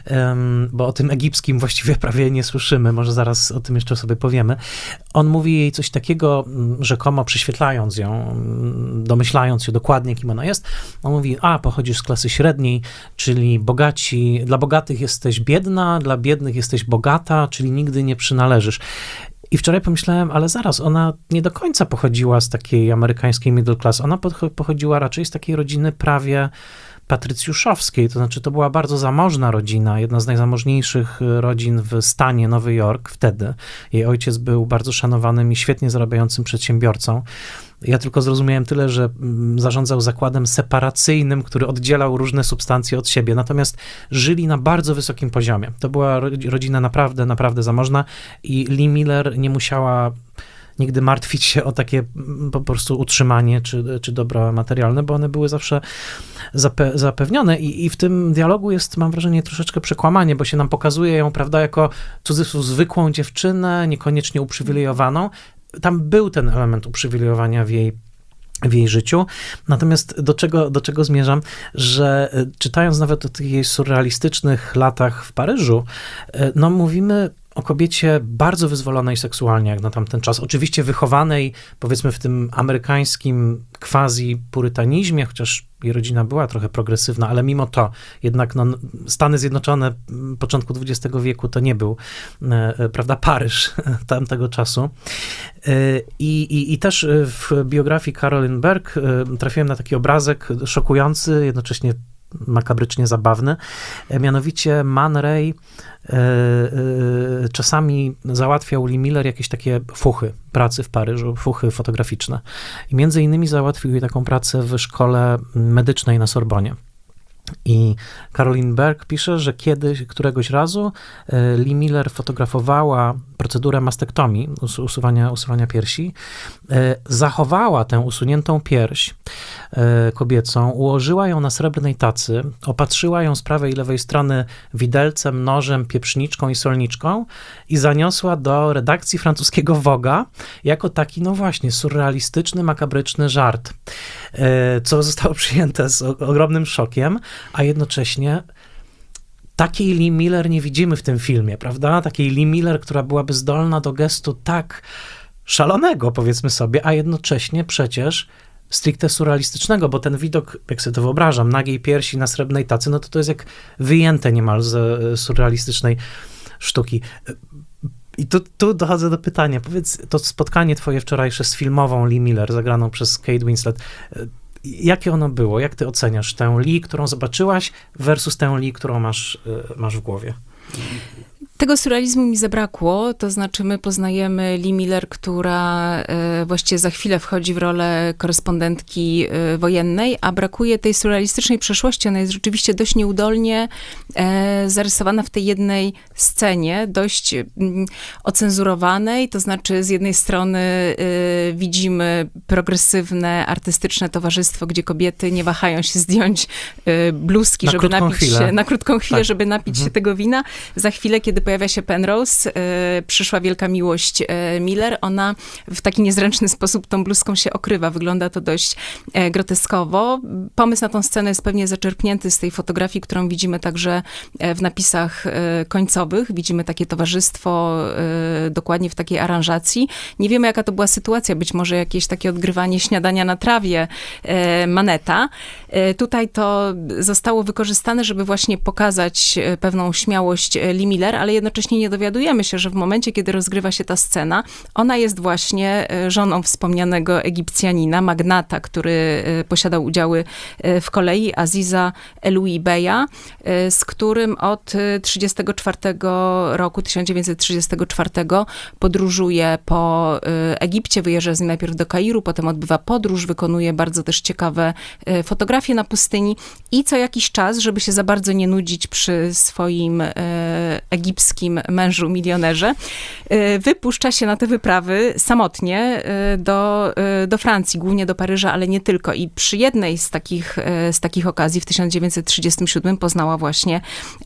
bo o tym egipskim właściwie prawie nie słyszymy, może zaraz o tym jeszcze sobie powiemy. On mówi jej coś takiego, rzekomo prześwietlając ją, domyślając się dokładnie, kim ona jest. On mówi, a, pochodzisz z klasy średniej, czyli bogaci, dla bogatych jesteś biedna, dla biednych jesteś bogata, czyli nigdy nie przynależysz. I wczoraj pomyślałem, ale zaraz, ona nie do końca pochodziła z takiej amerykańskiej middle class, ona pochodziła raczej z takiej rodziny prawie patrycjuszowskiej, to znaczy to była bardzo zamożna rodzina, jedna z najzamożniejszych rodzin w stanie Nowy Jork wtedy. Jej ojciec był bardzo szanowanym i świetnie zarabiającym przedsiębiorcą. Ja tylko zrozumiałem tyle, że zarządzał zakładem separacyjnym, który oddzielał różne substancje od siebie, natomiast żyli na bardzo wysokim poziomie. To była rodzina naprawdę, naprawdę zamożna i Lee Miller nie musiała nigdy martwić się o takie po prostu utrzymanie czy, czy dobra materialne, bo one były zawsze zape- zapewnione I, i w tym dialogu jest, mam wrażenie, troszeczkę przekłamanie, bo się nam pokazuje ją, prawda, jako cudzysłów zwykłą dziewczynę, niekoniecznie uprzywilejowaną. Tam był ten element uprzywilejowania w jej w jej życiu. Natomiast do czego, do czego zmierzam, że czytając nawet o tych jej surrealistycznych latach w Paryżu, no mówimy o kobiecie bardzo wyzwolonej seksualnie, jak na tamten czas. Oczywiście wychowanej, powiedzmy, w tym amerykańskim quasi-purytanizmie, chociaż jej rodzina była trochę progresywna, ale mimo to jednak no, Stany Zjednoczone początku dwudziestego wieku to nie był, e, prawda, Paryż tamtego czasu. E, i, i też w biografii Carolyn Berg e, trafiłem na taki obrazek szokujący, jednocześnie makabrycznie zabawny. Mianowicie Man Ray y, y, czasami załatwiał Lee Miller jakieś takie fuchy pracy w Paryżu, fuchy fotograficzne. I między innymi załatwił jej taką pracę w szkole medycznej na Sorbonie. I Carolyn Berg pisze, że kiedyś, któregoś razu Lee Miller fotografowała procedurę mastektomii, usuwania, usuwania piersi, zachowała tę usuniętą pierś kobiecą, ułożyła ją na srebrnej tacy, opatrzyła ją z prawej i lewej strony widelcem, nożem, pieprzniczką i solniczką i zaniosła do redakcji francuskiego Vogue'a jako taki, no właśnie, surrealistyczny, makabryczny żart, co zostało przyjęte z ogromnym szokiem, a jednocześnie takiej Lee Miller nie widzimy w tym filmie, prawda? Takiej Lee Miller, która byłaby zdolna do gestu tak szalonego, powiedzmy sobie, a jednocześnie przecież stricte surrealistycznego, bo ten widok, jak sobie to wyobrażam, nagiej piersi na srebrnej tacy, no to to jest jak wyjęte niemal z surrealistycznej sztuki. I tu, tu dochodzę do pytania. Powiedz, to spotkanie twoje wczorajsze z filmową Lee Miller, zagraną przez Kate Winslet, jakie ono było? Jak ty oceniasz tę Lee, którą zobaczyłaś versus tę Lee, którą masz, masz w głowie? Tego surrealizmu mi zabrakło, to znaczy my poznajemy Lee Miller, która e, właściwie za chwilę wchodzi w rolę korespondentki e, wojennej, a brakuje tej surrealistycznej przeszłości. Ona jest rzeczywiście dość nieudolnie e, zarysowana w tej jednej scenie, dość mm, ocenzurowanej, to znaczy z jednej strony e, widzimy progresywne, artystyczne towarzystwo, gdzie kobiety nie wahają się zdjąć e, bluzki, na żeby napić chwilę. się, na krótką chwilę, tak. żeby napić mhm. się tego wina. Za chwilę, kiedy pojawia się Penrose, e, przyszła wielka miłość e, Miller, ona w taki niezręczny sposób tą bluzką się okrywa. Wygląda to dość e, groteskowo. Pomysł na tą scenę jest pewnie zaczerpnięty z tej fotografii, którą widzimy także e, w napisach e, końcowych. Widzimy takie towarzystwo e, dokładnie w takiej aranżacji. Nie wiemy, jaka to była sytuacja. Być może jakieś takie odgrywanie śniadania na trawie e, Maneta. E, tutaj to zostało wykorzystane, żeby właśnie pokazać e, pewną śmiałość Lee Miller, ale jednocześnie nie dowiadujemy się, że w momencie, kiedy rozgrywa się ta scena, ona jest właśnie żoną wspomnianego Egipcjanina, magnata, który posiadał udziały w kolei, Aziza Eloui Beya, z którym od trzydziestego czwartego roku, tysiąc dziewięćset trzydziestego czwartego podróżuje po Egipcie, wyjeżdża z nim najpierw do Kairu, potem odbywa podróż, wykonuje bardzo też ciekawe fotografie na pustyni i co jakiś czas, żeby się za bardzo nie nudzić przy swoim egipskim mężu, milionerze, wypuszcza się na te wyprawy samotnie do, do Francji, głównie do Paryża, ale nie tylko. I przy jednej z takich, z takich okazji w tysiąc dziewięćset trzydziestym siódmym poznała właśnie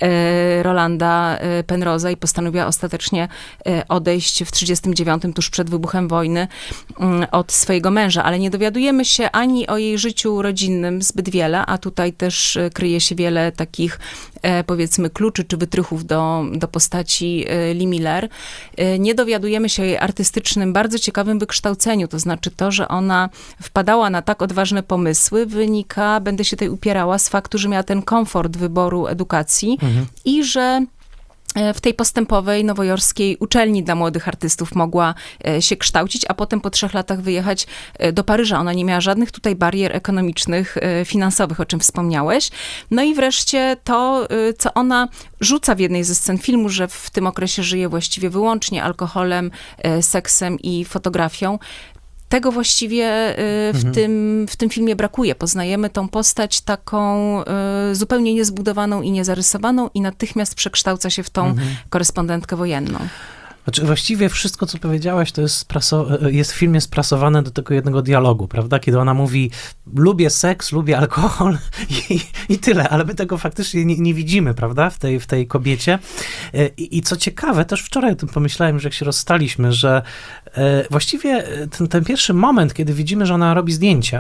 Rolanda Penrose'a i postanowiła ostatecznie odejść w trzydziestym dziewiątym, tuż przed wybuchem wojny, od swojego męża. Ale nie dowiadujemy się ani o jej życiu rodzinnym zbyt wiele, a tutaj też kryje się wiele takich, powiedzmy, kluczy czy wytrychów do, do postaci Lee Miller. Nie dowiadujemy się o jej artystycznym, bardzo ciekawym wykształceniu, to znaczy to, że ona wpadała na tak odważne pomysły, wynika, będę się tutaj upierała, z faktu, że miała ten komfort wyboru edukacji mhm. i że w tej postępowej, nowojorskiej uczelni dla młodych artystów mogła się kształcić, a potem po trzech latach wyjechać do Paryża. Ona nie miała żadnych tutaj barier ekonomicznych, finansowych, o czym wspomniałeś. No i wreszcie to, co ona rzuca w jednej ze scen filmu, że w tym okresie żyje właściwie wyłącznie alkoholem, seksem i fotografią. Tego właściwie w, mhm. tym, w tym filmie brakuje. Poznajemy tą postać taką y, zupełnie niezbudowaną i niezarysowaną i natychmiast przekształca się w tą mhm. korespondentkę wojenną. Znaczy, właściwie wszystko, co powiedziałaś, to jest, spraso- jest w filmie sprasowane do tego jednego dialogu, prawda? Kiedy ona mówi, lubię seks, lubię alkohol i, i tyle, ale my tego faktycznie nie, nie widzimy, prawda? W tej, w tej kobiecie. I, I co ciekawe, też wczoraj o tym pomyślałem, że jak się rozstaliśmy, że e, właściwie ten, ten pierwszy moment, kiedy widzimy, że ona robi zdjęcie,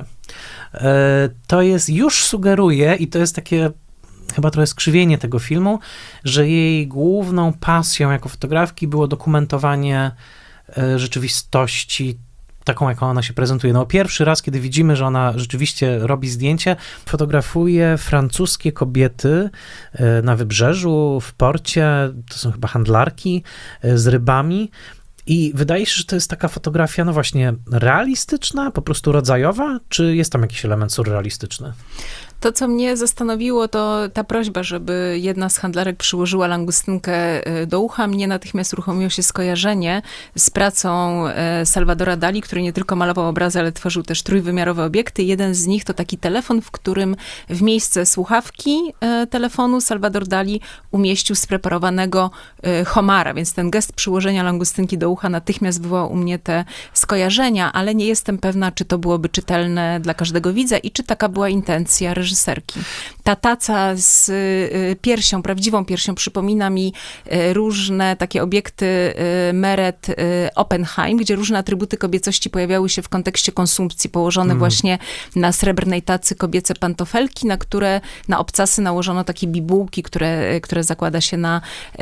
e, to jest, już sugeruje i to jest takie chyba trochę skrzywienie tego filmu, że jej główną pasją jako fotografki było dokumentowanie e, rzeczywistości taką, jaką ona się prezentuje. No pierwszy raz, kiedy widzimy, że ona rzeczywiście robi zdjęcie, fotografuje francuskie kobiety e, na wybrzeżu, w porcie, to są chyba handlarki e, z rybami. I wydaje się, że to jest taka fotografia, no właśnie, realistyczna, po prostu rodzajowa, czy jest tam jakiś element surrealistyczny? To, co mnie zastanowiło, to ta prośba, żeby jedna z handlarek przyłożyła langustynkę do ucha. Mnie natychmiast uruchomiło się skojarzenie z pracą Salvadora Dali, który nie tylko malował obrazy, ale tworzył też trójwymiarowe obiekty. Jeden z nich to taki telefon, w którym w miejsce słuchawki telefonu Salvador Dali umieścił spreparowanego homara, więc ten gest przyłożenia langustynki do ucha natychmiast wywołał u mnie te skojarzenia, ale nie jestem pewna, czy to byłoby czytelne dla każdego widza i czy taka była intencja reżyserki. Ta taca z piersią, prawdziwą piersią, przypomina mi różne takie obiekty Meret Oppenheim, gdzie różne atrybuty kobiecości pojawiały się w kontekście konsumpcji, położone mm. właśnie na srebrnej tacy kobiece pantofelki, na które, na obcasy nałożono takie bibułki, które, które zakłada się na,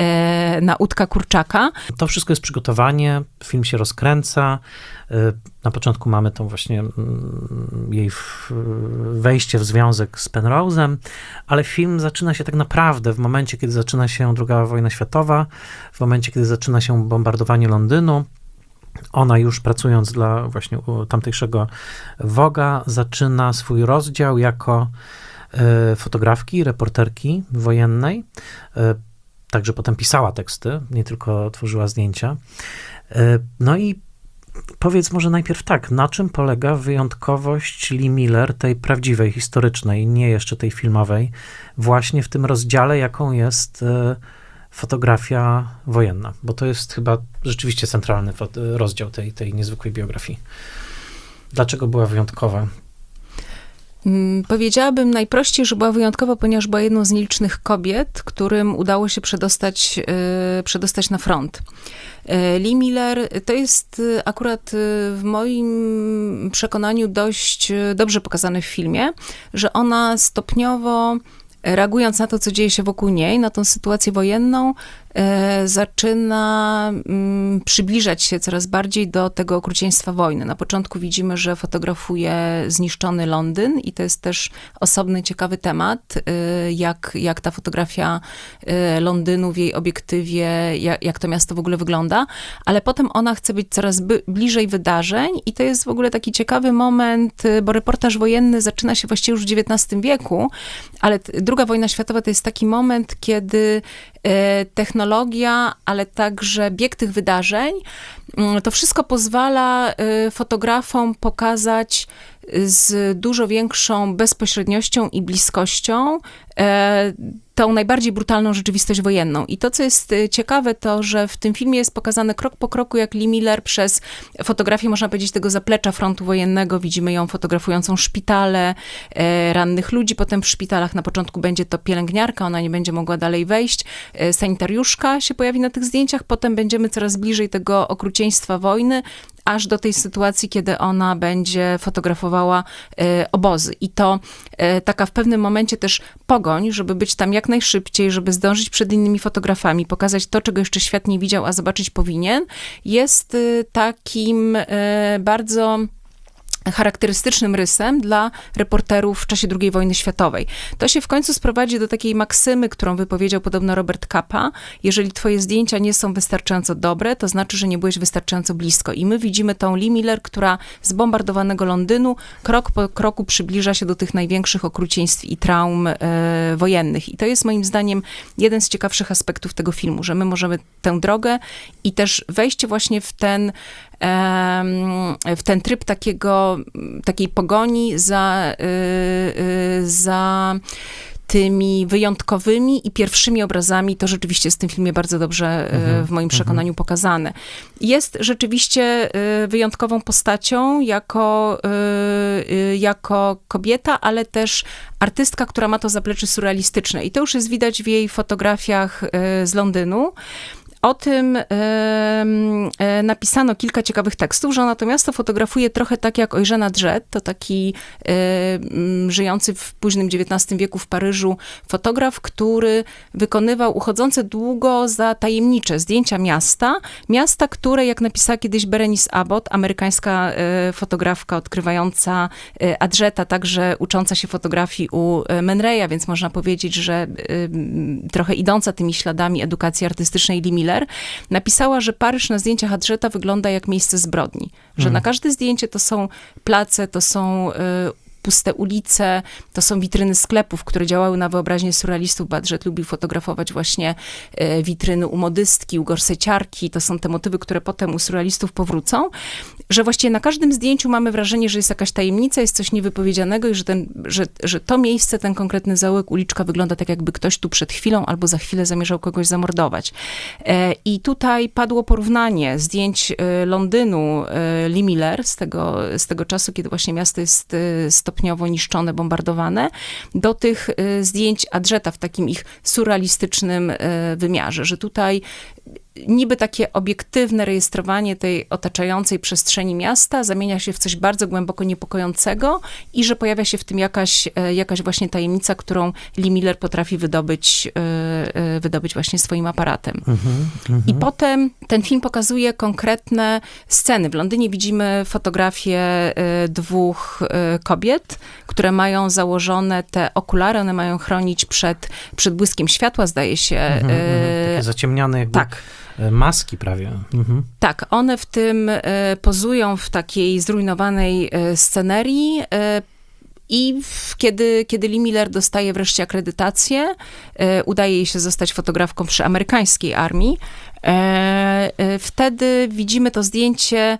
na udka kurczaka. To wszystko jest przygotowanie, film się rozkręca. Na początku mamy tą właśnie jej wejście w związek z Penrose'em, ale film zaczyna się tak naprawdę w momencie, kiedy zaczyna się druga wojna światowa, w momencie, kiedy zaczyna się bombardowanie Londynu. Ona już pracując dla właśnie tamtejszego Vogue'a zaczyna swój rozdział jako fotografki, reporterki wojennej. także potem pisała teksty, nie tylko tworzyła zdjęcia. No i powiedz może najpierw tak, na czym polega wyjątkowość Lee Miller, tej prawdziwej, historycznej, nie jeszcze tej filmowej, właśnie w tym rozdziale, jaką jest fotografia wojenna, bo to jest chyba rzeczywiście centralny rozdział tej, tej niezwykłej biografii. Dlaczego była wyjątkowa? Powiedziałabym najprościej, że była wyjątkowa, ponieważ była jedną z nielicznych kobiet, którym udało się przedostać, przedostać na front. Lee Miller to jest akurat w moim przekonaniu dość dobrze pokazane w filmie, że ona stopniowo, reagując na to, co dzieje się wokół niej, na tą sytuację wojenną, e, zaczyna mm, przybliżać się coraz bardziej do tego okrucieństwa wojny. Na początku widzimy, że fotografuje zniszczony Londyn i to jest też osobny, ciekawy temat, e, jak, jak ta fotografia e, Londynu w jej obiektywie, jak, jak to miasto w ogóle wygląda, ale potem ona chce być coraz by, bliżej wydarzeń i to jest w ogóle taki ciekawy moment, bo reportaż wojenny zaczyna się właściwie już w dziewiętnastym wieku, ale druga wojna światowa to jest taki moment, kiedy e, technologia, ale także bieg tych wydarzeń, to wszystko pozwala e, fotografom pokazać z dużo większą bezpośredniością i bliskością e, tą najbardziej brutalną rzeczywistość wojenną. I to, co jest ciekawe, to, że w tym filmie jest pokazane krok po kroku, jak Lee Miller przez fotografię, można powiedzieć, tego zaplecza frontu wojennego. Widzimy ją fotografującą szpitale, e, rannych ludzi. Potem w szpitalach na początku będzie to pielęgniarka, ona nie będzie mogła dalej wejść. E, sanitariuszka się pojawi na tych zdjęciach. Potem będziemy coraz bliżej tego okrucieństwa wojny, aż do tej sytuacji, kiedy ona będzie fotografowała e, obozy. I to e, taka w pewnym momencie też pogoń, żeby być tam jak najszybciej, żeby zdążyć przed innymi fotografami, pokazać to, czego jeszcze świat nie widział, a zobaczyć powinien, jest e, takim e, bardzo charakterystycznym rysem dla reporterów w czasie drugiej wojny światowej. To się w końcu sprowadzi do takiej maksymy, którą wypowiedział podobno Robert Capa: jeżeli twoje zdjęcia nie są wystarczająco dobre, to znaczy, że nie byłeś wystarczająco blisko. I my widzimy tą Lee Miller, która z bombardowanego Londynu krok po kroku przybliża się do tych największych okrucieństw i traum e, wojennych. I to jest moim zdaniem jeden z ciekawszych aspektów tego filmu, że my możemy tę drogę i też wejście właśnie w ten w ten tryb takiego, takiej pogoni za, za tymi wyjątkowymi i pierwszymi obrazami, to rzeczywiście jest w tym filmie bardzo dobrze mhm, w moim przekonaniu mhm. pokazane. Jest rzeczywiście wyjątkową postacią jako, jako kobieta, ale też artystka, która ma to zaplecze surrealistyczne. I to już jest widać w jej fotografiach z Londynu. O tym e, e, napisano kilka ciekawych tekstów, że ona to miasto fotografuje trochę tak jak Eugène Adjet, to taki e, m, żyjący w późnym dziewiętnastym wieku w Paryżu fotograf, który wykonywał uchodzące długo za tajemnicze zdjęcia miasta. Miasta, które, jak napisała kiedyś Berenice Abbott, amerykańska e, fotografka odkrywająca e, Adjeta, także ucząca się fotografii u e, Man Raya, więc można powiedzieć, że e, trochę idąca tymi śladami edukacji artystycznej Lee Miller, napisała, że Paryż na zdjęciach Adjeta wygląda jak miejsce zbrodni. Że mm. na każde zdjęcie to są place, to są y, puste ulice, to są witryny sklepów, które działały na wyobraźnię surrealistów, bo Adjet lubił fotografować właśnie y, witryny u modystki, u gorseciarki. To są te motywy, które potem u surrealistów powrócą. Że właściwie na każdym zdjęciu mamy wrażenie, że jest jakaś tajemnica, jest coś niewypowiedzianego i że, ten, że, że to miejsce, ten konkretny zaułek, uliczka wygląda tak, jakby ktoś tu przed chwilą albo za chwilę zamierzał kogoś zamordować. E, I tutaj padło porównanie zdjęć e, Londynu e, Lee Miller z tego, z tego czasu, kiedy właśnie miasto jest e, stopniowo niszczone, bombardowane, do tych e, zdjęć Adjeta w takim ich surrealistycznym e, wymiarze, że tutaj niby takie obiektywne rejestrowanie tej otaczającej przestrzeni miasta zamienia się w coś bardzo głęboko niepokojącego i że pojawia się w tym jakaś, jakaś właśnie tajemnica, którą Lee Miller potrafi wydobyć, wydobyć właśnie swoim aparatem. Mm-hmm, I potem ten film pokazuje konkretne sceny. W Londynie widzimy fotografię dwóch kobiet, które mają założone te okulary, one mają chronić przed, przed błyskiem światła, zdaje się. Mm-hmm, y- takie zaciemniane jakby. Tak. Maski prawie. Mhm. Tak, one w tym e, pozują w takiej zrujnowanej e, scenerii e, I kiedy, kiedy Lee Miller dostaje wreszcie akredytację, udaje jej się zostać fotografką przy amerykańskiej armii, wtedy widzimy to zdjęcie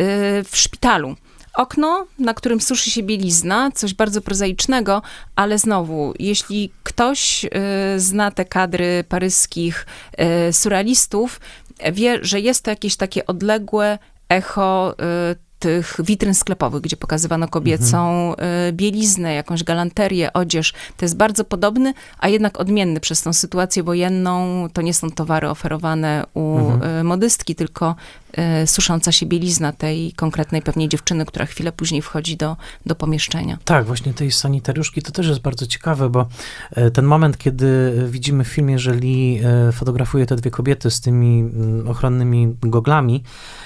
w szpitalu. Okno, na którym suszy się bielizna, coś bardzo prozaicznego, ale znowu, jeśli ktoś y, zna te kadry paryskich y, surrealistów, wie, że jest to jakieś takie odległe echo y, tych witryn sklepowych, gdzie pokazywano kobiecą mhm. bieliznę, jakąś galanterię, odzież. To jest bardzo podobny, a jednak odmienny przez tą sytuację wojenną. To nie są towary oferowane u mhm. modystki, tylko susząca się bielizna tej konkretnej pewnie dziewczyny, która chwilę później wchodzi do, do pomieszczenia. Tak, właśnie tej sanitariuszki to też jest bardzo ciekawe, bo ten moment, kiedy widzimy w filmie, że Lee fotografuje te dwie kobiety z tymi ochronnymi goglami,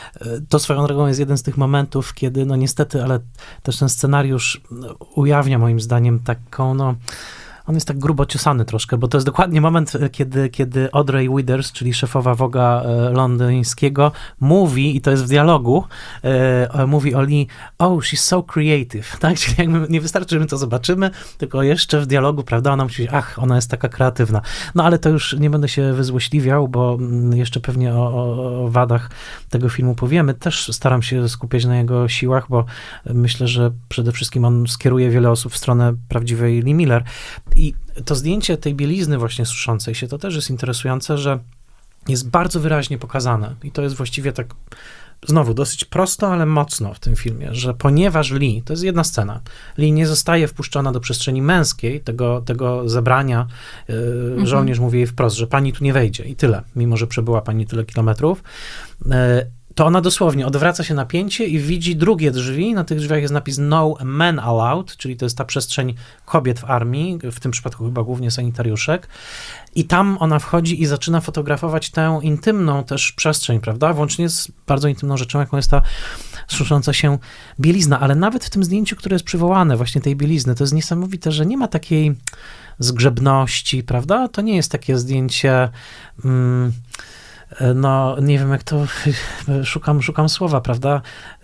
to swoją drogą jest jeden z tych momentów, kiedy no niestety, ale też ten scenariusz ujawnia moim zdaniem taką, no on jest tak grubo ciosany troszkę, bo to jest dokładnie moment, kiedy, kiedy Audrey Withers, czyli szefowa Vogue'a londyńskiego, mówi, i to jest w dialogu, e, mówi o Lee, oh, she's so creative, tak? Czyli jakby nie wystarczy, że my to zobaczymy, tylko jeszcze w dialogu, prawda, ona musi, ach, ona jest taka kreatywna. No ale to już nie będę się wyzłośliwiał, bo jeszcze pewnie o, o, o wadach tego filmu powiemy. Też staram się skupiać na jego siłach, bo myślę, że przede wszystkim on skieruje wiele osób w stronę prawdziwej Lee Miller. I to zdjęcie tej bielizny właśnie suszącej się, to też jest interesujące, że jest bardzo wyraźnie pokazane i to jest właściwie tak znowu dosyć prosto, ale mocno w tym filmie, że ponieważ Lee, to jest jedna scena, Lee nie zostaje wpuszczona do przestrzeni męskiej, tego, tego zebrania, yy, mhm. żołnierz mówi jej wprost, że pani tu nie wejdzie i tyle, mimo że przebyła pani tyle kilometrów, yy, to ona dosłownie odwraca się napięcie i widzi drugie drzwi. Na tych drzwiach jest napis No Men Allowed, czyli to jest ta przestrzeń kobiet w armii, w tym przypadku chyba głównie sanitariuszek. I tam ona wchodzi i zaczyna fotografować tę intymną też przestrzeń, prawda? Włącznie z bardzo intymną rzeczą, jaką jest ta susząca się bielizna. Ale nawet w tym zdjęciu, które jest przywołane, właśnie tej bielizny, to jest niesamowite, że nie ma takiej zgrzebności, prawda? To nie jest takie zdjęcie... Mm, no, nie wiem jak to, szukam, szukam słowa, prawda,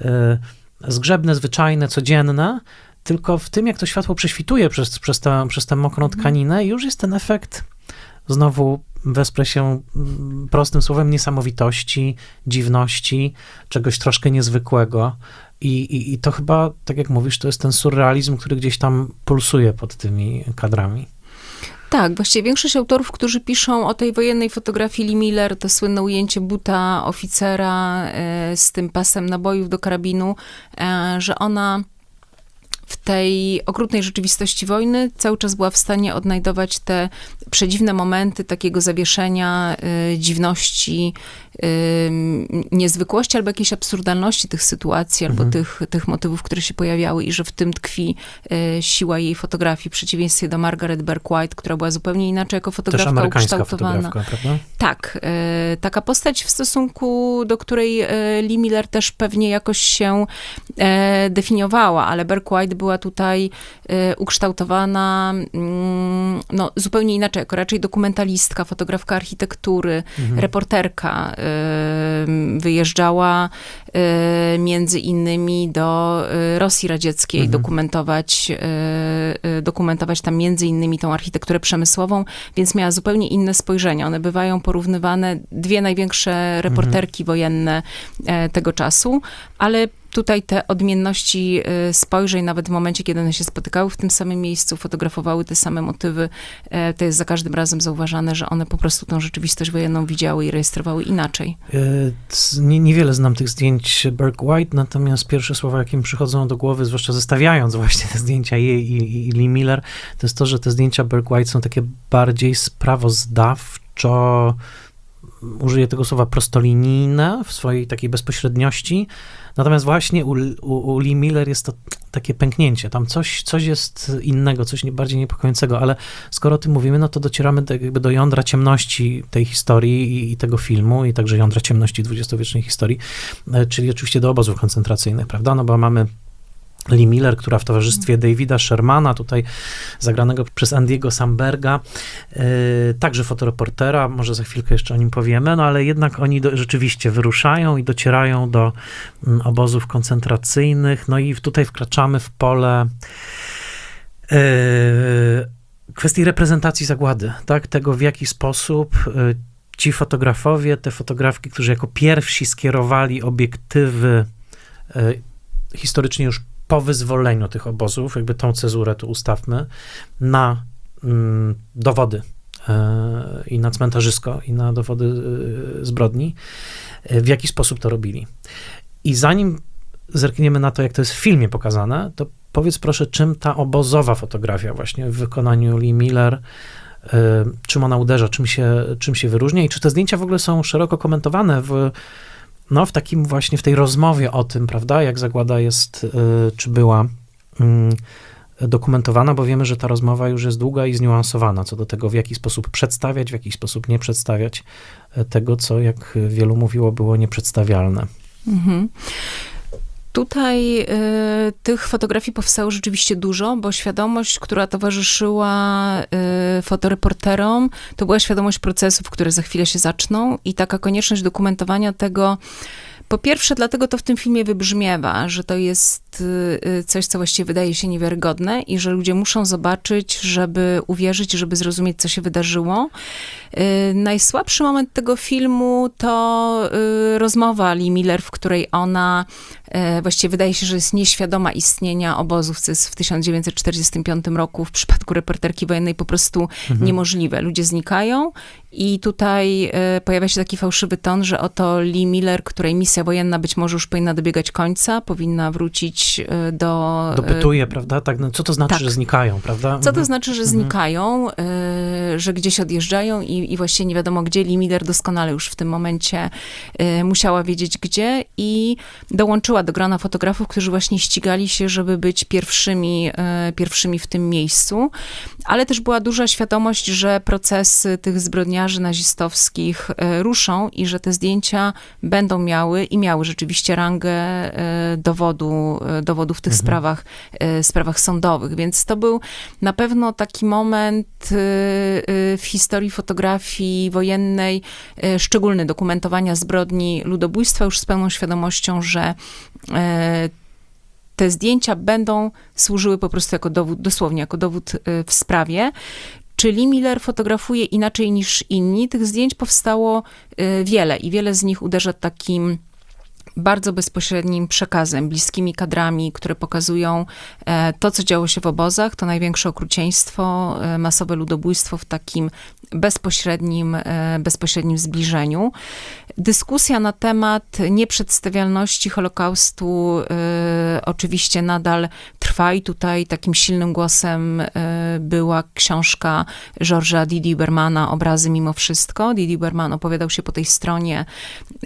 zgrzebne, zwyczajne, codzienne, tylko w tym, jak to światło prześwituje przez, przez, tę, przez tę mokrą tkaninę, już jest ten efekt, znowu wesprę się prostym słowem, niesamowitości, dziwności, czegoś troszkę niezwykłego. I, i, I to chyba, tak jak mówisz, to jest ten surrealizm, który gdzieś tam pulsuje pod tymi kadrami. Tak, właściwie większość autorów, którzy piszą o tej wojennej fotografii Lee Miller, to słynne ujęcie buta oficera e, z tym pasem nabojów do karabinu, e, że ona w tej okrutnej rzeczywistości wojny cały czas była w stanie odnajdować te przedziwne momenty takiego zawieszenia, y, dziwności, y, niezwykłości albo jakiejś absurdalności tych sytuacji, mhm. albo tych, tych motywów, które się pojawiały i że w tym tkwi y, siła jej fotografii, w przeciwieństwie do Margaret Bourke-White, która była zupełnie inaczej jako fotografka Też amerykańska ukształtowana. Fotografka, prawda? Tak. Y, taka postać, w stosunku do której y, Lee Miller też pewnie jakoś się y, definiowała, ale Bourke-White była tutaj y, ukształtowana y, no, zupełnie inaczej, jako raczej dokumentalistka, fotografka architektury, mhm. reporterka. Y, wyjeżdżała y, między innymi do y, Rosji Radzieckiej, mhm. dokumentować, y, y, dokumentować tam między innymi tą architekturę przemysłową, więc miała zupełnie inne spojrzenie. One bywają porównywane, dwie największe reporterki mhm. wojenne y, tego czasu, ale tutaj te odmienności spojrzeń, nawet w momencie, kiedy one się spotykały w tym samym miejscu, fotografowały te same motywy, to jest za każdym razem zauważane, że one po prostu tą rzeczywistość wojenną widziały i rejestrowały inaczej. Nie, niewiele znam tych zdjęć Bourke-White, natomiast pierwsze słowa, jakie mi przychodzą do głowy, zwłaszcza zestawiając właśnie te zdjęcia jej i, i Lee Miller, to jest to, że te zdjęcia Bourke-White są takie bardziej sprawozdawczo, użyję tego słowa, prostolinijne w swojej takiej bezpośredniości. Natomiast właśnie u, u, u Lee Miller jest to takie pęknięcie. Tam coś, coś jest innego, coś bardziej niepokojącego, ale skoro o tym mówimy, no to docieramy do, jakby do jądra ciemności tej historii i, i tego filmu, i także jądra ciemności dwudziestowiecznej historii, czyli oczywiście do obozów koncentracyjnych, prawda? No bo mamy Lee Miller, która w towarzystwie Davida Shermana, tutaj zagranego przez Andiego Samberga, yy, także fotoreportera, może za chwilkę jeszcze o nim powiemy, no ale jednak oni do, rzeczywiście wyruszają i docierają do mm, obozów koncentracyjnych, no i tutaj wkraczamy w pole Kwestii reprezentacji zagłady, tak? Tego, w jaki sposób ci fotografowie, te fotografki, którzy jako pierwsi skierowali obiektywy historycznie już po wyzwoleniu tych obozów, jakby tą cezurę tu ustawmy, na mm, dowody e, i na cmentarzysko, i na dowody e, zbrodni, e, w jaki sposób to robili. I zanim zerkniemy na to, jak to jest w filmie pokazane, to powiedz proszę, czym ta obozowa fotografia właśnie w wykonaniu Lee Miller, e, czym ona uderza, czym się, czym się wyróżnia i czy te zdjęcia w ogóle są szeroko komentowane w no, w takim właśnie, w tej rozmowie o tym, prawda, jak zagłada jest, y, czy była y, dokumentowana, bo wiemy, że ta rozmowa już jest długa i zniuansowana co do tego, w jaki sposób przedstawiać, w jaki sposób nie przedstawiać tego, co, jak wielu mówiło, było nieprzedstawialne. Mhm. Tutaj y, tych fotografii powstało rzeczywiście dużo, bo świadomość, która towarzyszyła y, fotoreporterom, to była świadomość procesów, które za chwilę się zaczną i taka konieczność dokumentowania tego. Po pierwsze, dlatego to w tym filmie wybrzmiewa, że to jest coś, co właściwie wydaje się niewiarygodne i że ludzie muszą zobaczyć, żeby uwierzyć, żeby zrozumieć, co się wydarzyło. Najsłabszy moment tego filmu to rozmowa Lee Miller, w której ona właściwie wydaje się, że jest nieświadoma istnienia obozów, co jest w tysiąc dziewięćset czterdziestym piątym roku w przypadku reporterki wojennej po prostu mhm. niemożliwe. Ludzie znikają i tutaj pojawia się taki fałszywy ton, że oto Lee Miller, której misja wojenna być może już powinna dobiegać końca, powinna wrócić do... Dopytuje, prawda? Tak, no, co to znaczy, tak. że znikają, prawda? Co to znaczy, że znikają, mhm. że gdzieś odjeżdżają i, i właściwie nie wiadomo gdzie. Lee Miller doskonale już w tym momencie musiała wiedzieć gdzie i dołączyła do grona fotografów, którzy właśnie ścigali się, żeby być pierwszymi, pierwszymi w tym miejscu, ale też była duża świadomość, że procesy tych zbrodniarzy nazistowskich ruszą i że te zdjęcia będą miały i miały rzeczywiście rangę dowodu, dowodu w tych mhm. sprawach, sprawach sądowych, więc to był na pewno taki moment w historii fotografii wojennej szczególny, dokumentowania zbrodni ludobójstwa, już z pełną świadomością, że te zdjęcia będą służyły po prostu jako dowód, dosłownie jako dowód w sprawie. Czy Lee Miller fotografuje inaczej niż inni? Tych zdjęć powstało wiele i wiele z nich uderza takim bardzo bezpośrednim przekazem, bliskimi kadrami, które pokazują to, co działo się w obozach, to największe okrucieństwo, masowe ludobójstwo w takim bezpośrednim, bezpośrednim zbliżeniu. Dyskusja na temat nieprzedstawialności Holokaustu y, oczywiście nadal trwa i tutaj takim silnym głosem y, była książka Georgesa Didi Bermana Obrazy mimo wszystko. Didi Berman opowiadał się po tej stronie, y,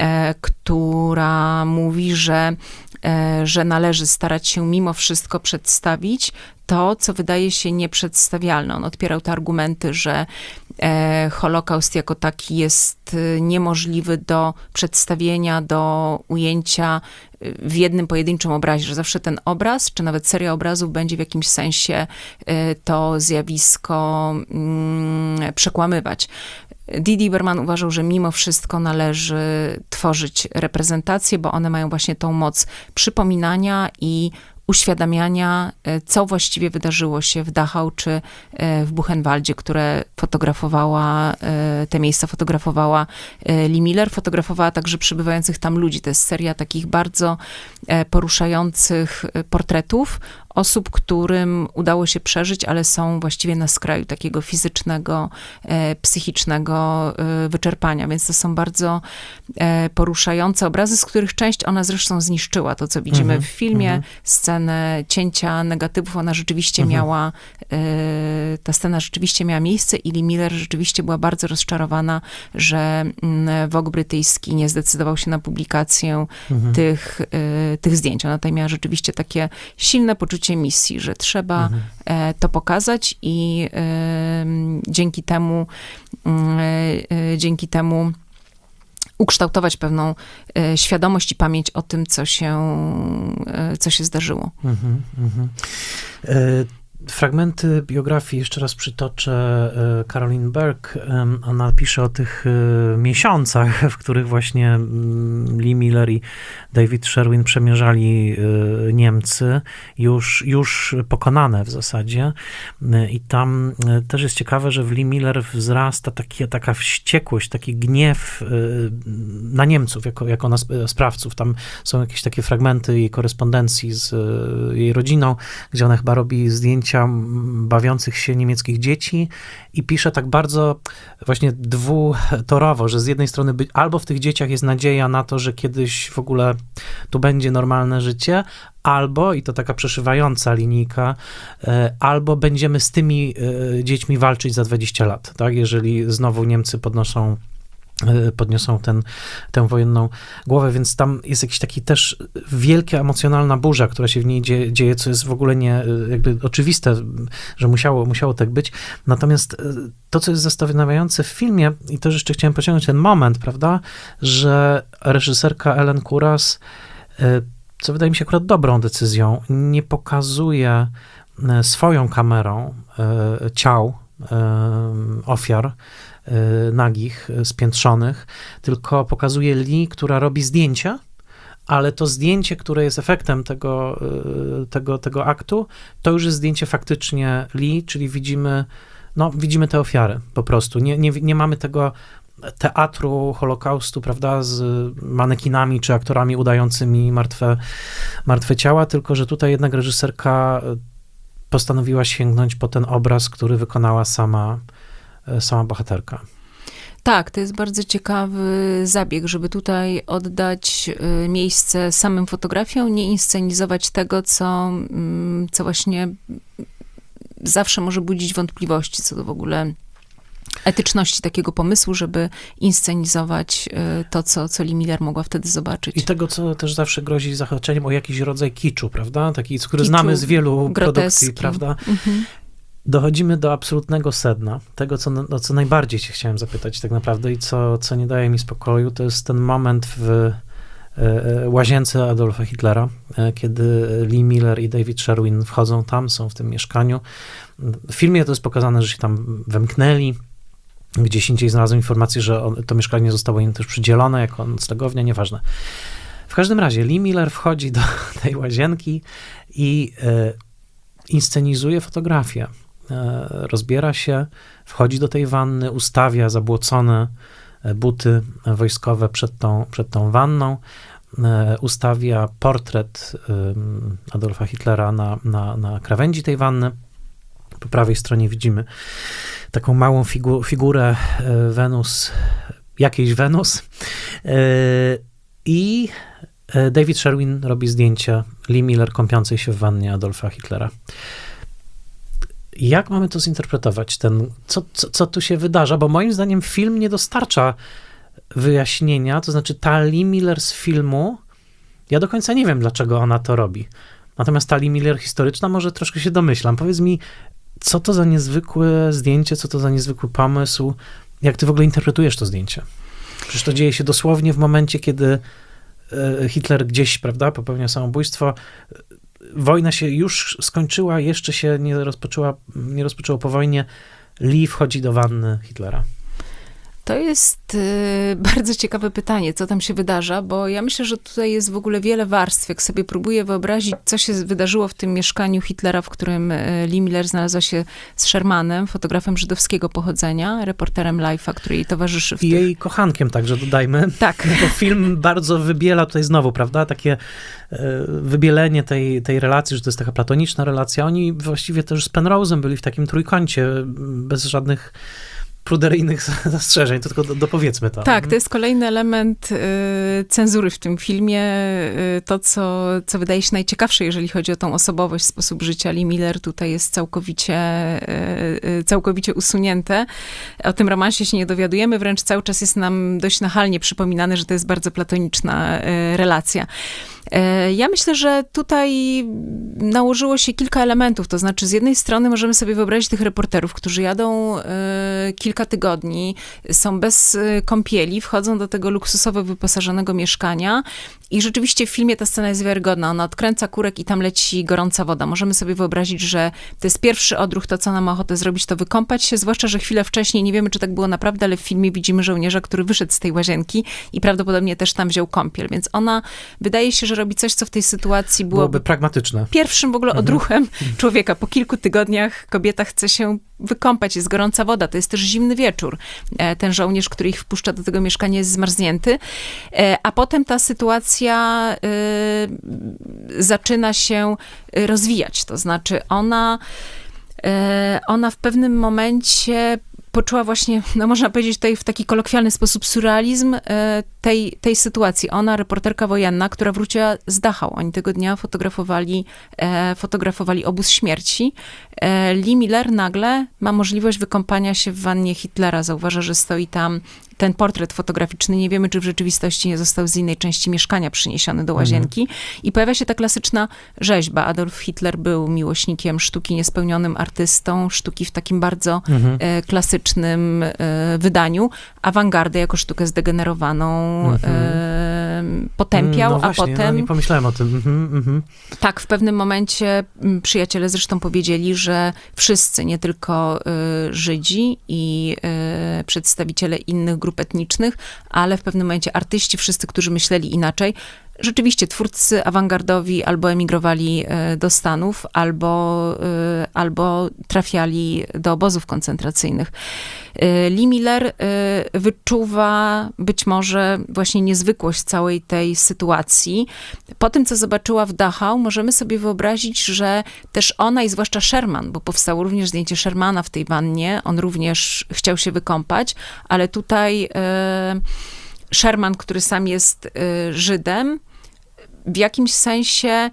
która mówi, że, y, że należy starać się mimo wszystko przedstawić to, co wydaje się nieprzedstawialne. On odpierał te argumenty, że e, Holokaust jako taki jest niemożliwy do przedstawienia, do ujęcia w jednym pojedynczym obrazie, że zawsze ten obraz, czy nawet seria obrazów będzie w jakimś sensie e, to zjawisko mm, przekłamywać. Didi Berman uważał, że mimo wszystko należy tworzyć reprezentacje, bo one mają właśnie tą moc przypominania i uświadamiania, co właściwie wydarzyło się w Dachau czy w Buchenwaldzie, które fotografowała, te miejsca fotografowała Lee Miller. Fotografowała także przybywających tam ludzi. To jest seria takich bardzo poruszających portretów osób, którym udało się przeżyć, ale są właściwie na skraju takiego fizycznego, psychicznego wyczerpania. Więc to są bardzo poruszające obrazy, z których część ona zresztą zniszczyła. To, co widzimy mm-hmm, w filmie, mm-hmm. scenę cięcia negatywów, ona rzeczywiście mm-hmm. miała, ta scena rzeczywiście miała miejsce i Lee Miller rzeczywiście była bardzo rozczarowana, że Vogue brytyjski nie zdecydował się na publikację mm-hmm. tych, tych zdjęć. Ona tutaj miała rzeczywiście takie silne poczucie misji, że trzeba mhm. to pokazać i y, dzięki temu y, y, dzięki temu ukształtować pewną y, świadomość i pamięć o tym, co się, y, co się zdarzyło. Mhm, mhm. Y fragmenty biografii, jeszcze raz przytoczę Caroline Berg. Ona pisze o tych miesiącach, w których właśnie Lee Miller i David Sherwin przemierzali Niemcy, już, już pokonane w zasadzie. I tam też jest ciekawe, że w Lee Miller wzrasta taki, taka wściekłość, taki gniew na Niemców, jako, jako na sprawców. Tam są jakieś takie fragmenty jej korespondencji z jej rodziną, gdzie ona chyba robi zdjęcia bawiących się niemieckich dzieci i pisze tak bardzo właśnie dwutorowo, że z jednej strony by, albo w tych dzieciach jest nadzieja na to, że kiedyś w ogóle tu będzie normalne życie, albo, i to taka przeszywająca linijka, albo będziemy z tymi dziećmi walczyć za dwadzieścia lat, tak? Jeżeli znowu Niemcy podnoszą podniosą ten, tę wojenną głowę, więc tam jest jakiś taki też wielka emocjonalna burza, która się w niej dzieje, dzieje, co jest w ogóle nie jakby oczywiste, że musiało, musiało tak być. Natomiast to, co jest zastanawiające w filmie, i też jeszcze chciałem pociągnąć ten moment, prawda, że reżyserka Ellen Kuras, co wydaje mi się akurat dobrą decyzją, nie pokazuje swoją kamerą ciał ofiar nagich, spiętrzonych, tylko pokazuje Lee, która robi zdjęcie, ale to zdjęcie, które jest efektem tego, tego, tego aktu, to już jest zdjęcie faktycznie Lee, czyli widzimy, no, widzimy te ofiary po prostu. Nie, nie, nie mamy tego teatru Holokaustu, prawda, z manekinami czy aktorami udającymi martwe, martwe ciała, tylko że tutaj jednak reżyserka postanowiła sięgnąć po ten obraz, który wykonała sama sama bohaterka. Tak, to jest bardzo ciekawy zabieg, żeby tutaj oddać miejsce samym fotografiom, nie inscenizować tego, co, co właśnie zawsze może budzić wątpliwości co do w ogóle etyczności takiego pomysłu, żeby inscenizować to, co, co Lee Miller mogła wtedy zobaczyć. I tego, co też zawsze grozi zahaczeniem o jakiś rodzaj kiczu, prawda? Taki, który kiczu, znamy z wielu groteski. produkcji, prawda? Mhm. Dochodzimy do absolutnego sedna. Tego, co, o co najbardziej się chciałem zapytać tak naprawdę i co, co nie daje mi spokoju, to jest ten moment w e, łazience Adolfa Hitlera, e, kiedy Lee Miller i David Sherwin wchodzą tam, są w tym mieszkaniu. W filmie to jest pokazane, że się tam wymknęli. Gdzieś indziej znalazłem informację, że on, to mieszkanie zostało im też przydzielone jako noclegownia, nieważne. W każdym razie Lee Miller wchodzi do tej łazienki i e, inscenizuje fotografię. Rozbiera się, wchodzi do tej wanny, ustawia zabłocone buty wojskowe przed tą, przed tą wanną, ustawia portret Adolfa Hitlera na, na, na krawędzi tej wanny. Po prawej stronie widzimy taką małą figu, figurę Wenus, jakiejś Wenus. I David Sherwin robi zdjęcie Lee Miller kąpiącej się w wannie Adolfa Hitlera. Jak mamy to zinterpretować? Ten, co, co, co tu się wydarza? Bo moim zdaniem film nie dostarcza wyjaśnienia, to znaczy ta Lee Miller z filmu, ja do końca nie wiem, dlaczego ona to robi. Natomiast ta Lee Miller historyczna może troszkę się domyślam. Powiedz mi, co to za niezwykłe zdjęcie, co to za niezwykły pomysł? Jak ty w ogóle interpretujesz to zdjęcie? Przecież to dzieje się dosłownie w momencie, kiedy Hitler gdzieś, prawda, popełnia samobójstwo. Wojna się już skończyła, jeszcze się nie rozpoczęła, nie rozpoczęło po wojnie. Lee wchodzi do wanny Hitlera. To jest y, bardzo ciekawe pytanie, co tam się wydarza, bo ja myślę, że tutaj jest w ogóle wiele warstw. Jak sobie próbuję wyobrazić, co się wydarzyło w tym mieszkaniu Hitlera, w którym Lee Miller znalazła się z Shermanem, fotografem żydowskiego pochodzenia, reporterem Life'a, który jej towarzyszy w I tych... jej kochankiem także, dodajmy. Tak. Bo film bardzo wybiela tutaj znowu, prawda, takie wybielenie tej, tej relacji, że to jest taka platoniczna relacja. Oni właściwie też z Penrose'em byli w takim trójkącie, bez żadnych pruderyjnych zastrzeżeń, to tylko do, dopowiedzmy to. Tak, to jest kolejny element y, cenzury w tym filmie. Y, to, co, co wydaje się najciekawsze, jeżeli chodzi o tą osobowość, sposób życia Lee Miller, tutaj jest całkowicie, y, y, całkowicie usunięte. O tym romansie się nie dowiadujemy, wręcz cały czas jest nam dość nachalnie przypominane, że to jest bardzo platoniczna y, relacja. Ja myślę, że tutaj nałożyło się kilka elementów, to znaczy z jednej strony możemy sobie wyobrazić tych reporterów, którzy jadą y, kilka tygodni, są bez kąpieli, wchodzą do tego luksusowo wyposażonego mieszkania I rzeczywiście w filmie ta scena jest wiarygodna. Ona odkręca kurek i tam leci gorąca woda. Możemy sobie wyobrazić, że to jest pierwszy odruch, to co ona ma ochotę zrobić, to wykąpać się, zwłaszcza, że chwilę wcześniej, nie wiemy, czy tak było naprawdę, ale w filmie widzimy żołnierza, który wyszedł z tej łazienki i prawdopodobnie też tam wziął kąpiel. Więc ona wydaje się, że robi coś, co w tej sytuacji byłoby, byłoby pragmatyczne. Pierwszym w ogóle odruchem mhm. człowieka. Po kilku tygodniach kobieta chce się wykąpać, jest gorąca woda, to jest też zimny wieczór. Ten żołnierz, który ich wpuszcza do tego mieszkania, jest zmarznięty, a potem ta sytuacja y, zaczyna się rozwijać, to znaczy ona, y, ona w pewnym momencie poczuła właśnie, no można powiedzieć tutaj w taki kolokwialny sposób surrealizm tej, tej sytuacji. Ona, reporterka wojenna, która wróciła z Dachau. Oni tego dnia fotografowali, fotografowali obóz śmierci. Lee Miller nagle ma możliwość wykąpania się w wannie Hitlera. Zauważa, że stoi tam ten portret fotograficzny. Nie wiemy, czy w rzeczywistości nie został z innej części mieszkania przyniesiony do łazienki. Mhm. I pojawia się ta klasyczna rzeźba. Adolf Hitler był miłośnikiem sztuki, niespełnionym artystą, sztuki w takim bardzo mhm. e, klasycznym e, wydaniu. Awangardę jako sztukę zdegenerowaną mhm. e, potępiał, no właśnie, a potem... No nie pomyślałem o tym. Mhm, mhm. Tak, w pewnym momencie przyjaciele zresztą powiedzieli, że wszyscy, nie tylko y, Żydzi i y, przedstawiciele innych grup etnicznych, ale w pewnym momencie artyści, wszyscy, którzy myśleli inaczej, rzeczywiście twórcy awangardowi albo emigrowali do Stanów, albo, albo trafiali do obozów koncentracyjnych. Lee Miller wyczuwa być może właśnie niezwykłość całej tej sytuacji. Po tym, co zobaczyła w Dachau, możemy sobie wyobrazić, że też ona i zwłaszcza Sherman, bo powstało również zdjęcie Shermana w tej wannie, on również chciał się wykąpać, ale tutaj Sherman, który sam jest Żydem, w jakimś sensie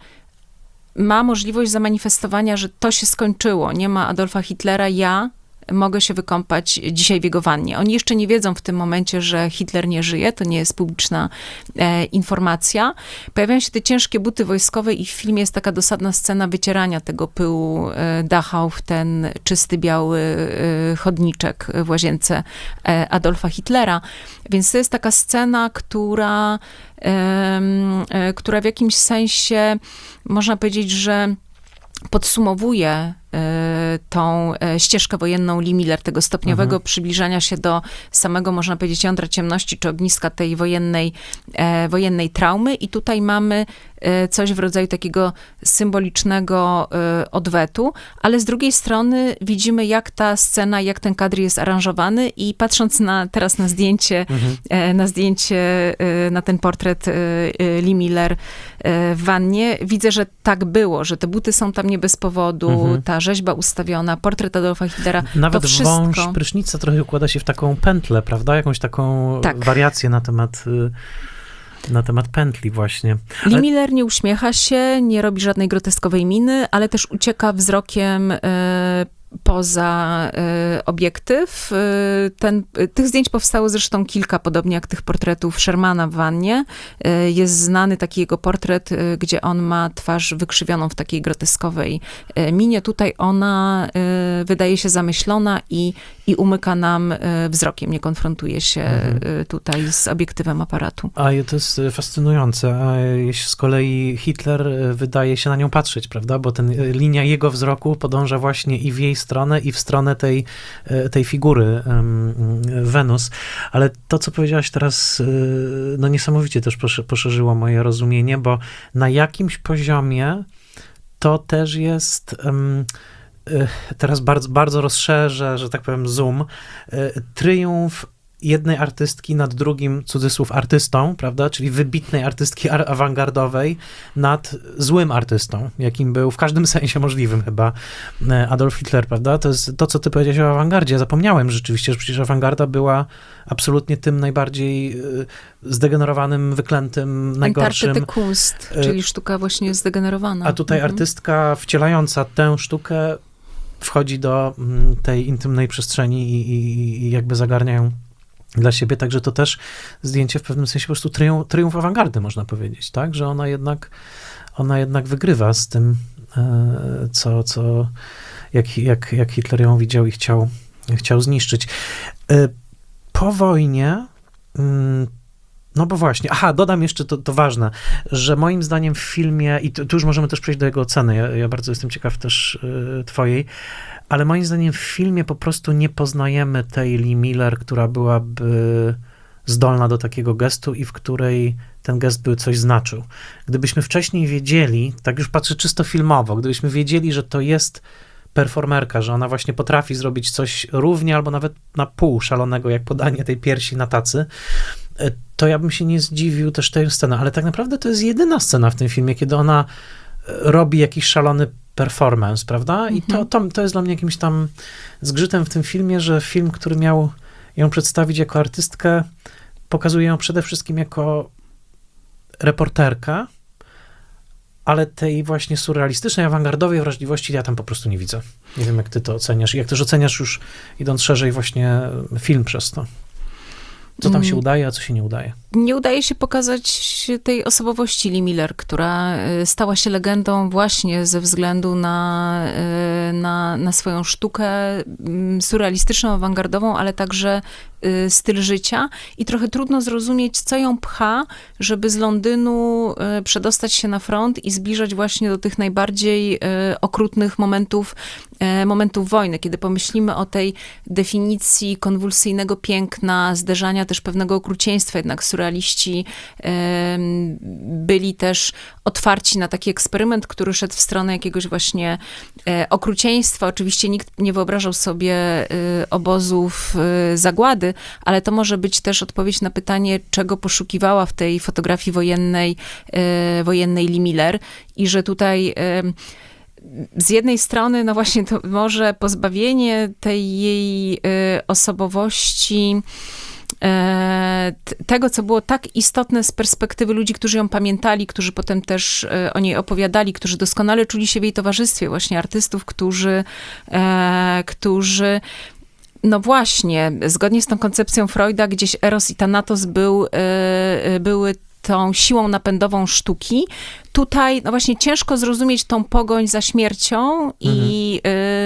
ma możliwość zamanifestowania, że to się skończyło. Nie ma Adolfa Hitlera, ja mogę się wykąpać dzisiaj w jego wannie. Oni jeszcze nie wiedzą w tym momencie, że Hitler nie żyje, to nie jest publiczna e, informacja. Pojawiają się te ciężkie buty wojskowe i w filmie jest taka dosadna scena wycierania tego pyłu e, Dachau w ten czysty, biały e, chodniczek w łazience e, Adolfa Hitlera. Więc to jest taka scena, która, e, e, która w jakimś sensie można powiedzieć, że podsumowuje tą ścieżkę wojenną Lee Miller, tego stopniowego mhm. przybliżania się do samego, można powiedzieć, jądra ciemności, czy ogniska tej wojennej, e, wojennej traumy. I tutaj mamy e, coś w rodzaju takiego symbolicznego e, odwetu, ale z drugiej strony widzimy, jak ta scena, jak ten kadr jest aranżowany i patrząc na, teraz na zdjęcie, mhm. e, na zdjęcie, e, na ten portret e, Lee Miller e, w wannie, widzę, że tak było, że te buty są tam nie bez powodu, mhm. ta rzeźba ustawiona, portret Adolfa Hitlera, nawet to wszystko. Wąż prysznica trochę układa się w taką pętlę, prawda? Jakąś taką tak. wariację na temat, na temat pętli właśnie. Lee ale... Miller nie uśmiecha się, nie robi żadnej groteskowej miny, ale też ucieka wzrokiem y, poza y, obiektyw. Y, ten, y, tych zdjęć powstało zresztą kilka, podobnie jak tych portretów Shermana w wannie. Y, jest znany taki jego portret, y, gdzie on ma twarz wykrzywioną w takiej groteskowej y, minie. Tutaj ona y, wydaje się zamyślona i, i umyka nam y, wzrokiem, nie konfrontuje się mhm. y, tutaj z obiektywem aparatu. A to jest fascynujące. A jeśli z kolei Hitler wydaje się na nią patrzeć, prawda? Bo ten, linia jego wzroku podąża właśnie i w jej stronę i w stronę tej, tej figury um, Wenus. Ale to, co powiedziałaś teraz, no niesamowicie też poszerzyło moje rozumienie, bo na jakimś poziomie to też jest, um, teraz bardzo, bardzo rozszerzę, że tak powiem, zoom, triumf jednej artystki nad drugim, cudzysłów, artystą, prawda, czyli wybitnej artystki awangardowej nad złym artystą, jakim był w każdym sensie możliwym chyba Adolf Hitler, prawda? To jest to, co ty powiedziałeś o awangardzie. Zapomniałem rzeczywiście, że przecież awangarda była absolutnie tym najbardziej zdegenerowanym, wyklętym, najgorszym. Entartete Kunst, czyli sztuka właśnie zdegenerowana. A tutaj mhm. artystka wcielająca tę sztukę wchodzi do tej intymnej przestrzeni i, i, i jakby zagarnia ją dla siebie, także to też zdjęcie w pewnym sensie po prostu triumf, triumf awangardy, można powiedzieć, tak, że ona jednak, ona jednak wygrywa z tym, co, co jak, jak, jak Hitler ją widział i chciał, chciał zniszczyć. Po wojnie No bo właśnie, aha, dodam jeszcze, to, to ważne, że moim zdaniem w filmie, i tu, tu już możemy też przejść do jego oceny, ja, ja bardzo jestem ciekaw też y, twojej, ale moim zdaniem w filmie po prostu nie poznajemy tej Lee Miller, która byłaby zdolna do takiego gestu i w której ten gest by coś znaczył. Gdybyśmy wcześniej wiedzieli, tak już patrzę czysto filmowo, gdybyśmy wiedzieli, że to jest performerka, że ona właśnie potrafi zrobić coś równie albo nawet na pół szalonego, jak podanie tej piersi na tacy, to ja bym się nie zdziwił też tej sceny, ale tak naprawdę to jest jedyna scena w tym filmie, kiedy ona robi jakiś szalony performance, prawda? I to, to, to jest dla mnie jakimś tam zgrzytem w tym filmie, że film, który miał ją przedstawić jako artystkę, pokazuje ją przede wszystkim jako reporterkę, ale tej właśnie surrealistycznej, awangardowej wrażliwości ja tam po prostu nie widzę. Nie wiem, jak ty to oceniasz i jak też oceniasz już, idąc szerzej, właśnie film przez to. Co tam się udaje, a co się nie udaje? Nie udaje się pokazać tej osobowości Lee Miller, która stała się legendą właśnie ze względu na, na, na swoją sztukę surrealistyczną, awangardową, ale także styl życia i trochę trudno zrozumieć, co ją pcha, żeby z Londynu przedostać się na front i zbliżać właśnie do tych najbardziej okrutnych momentów, momentów wojny. Kiedy pomyślimy o tej definicji konwulsyjnego piękna, zderzania też pewnego okrucieństwa, jednak surrealiści byli też otwarci na taki eksperyment, który szedł w stronę jakiegoś właśnie okrucieństwa. Oczywiście nikt nie wyobrażał sobie obozów zagłady, ale to może być też odpowiedź na pytanie, czego poszukiwała w tej fotografii wojennej, wojennej Lee Miller i że tutaj z jednej strony, no właśnie to może pozbawienie tej jej osobowości, tego, co było tak istotne z perspektywy ludzi, którzy ją pamiętali, którzy potem też o niej opowiadali, którzy doskonale czuli się w jej towarzystwie, właśnie artystów, którzy, którzy no właśnie, zgodnie z tą koncepcją Freuda, gdzieś Eros i Thanatos był, były tą siłą napędową sztuki. Tutaj, no właśnie, ciężko zrozumieć tą pogoń za śmiercią mhm. i,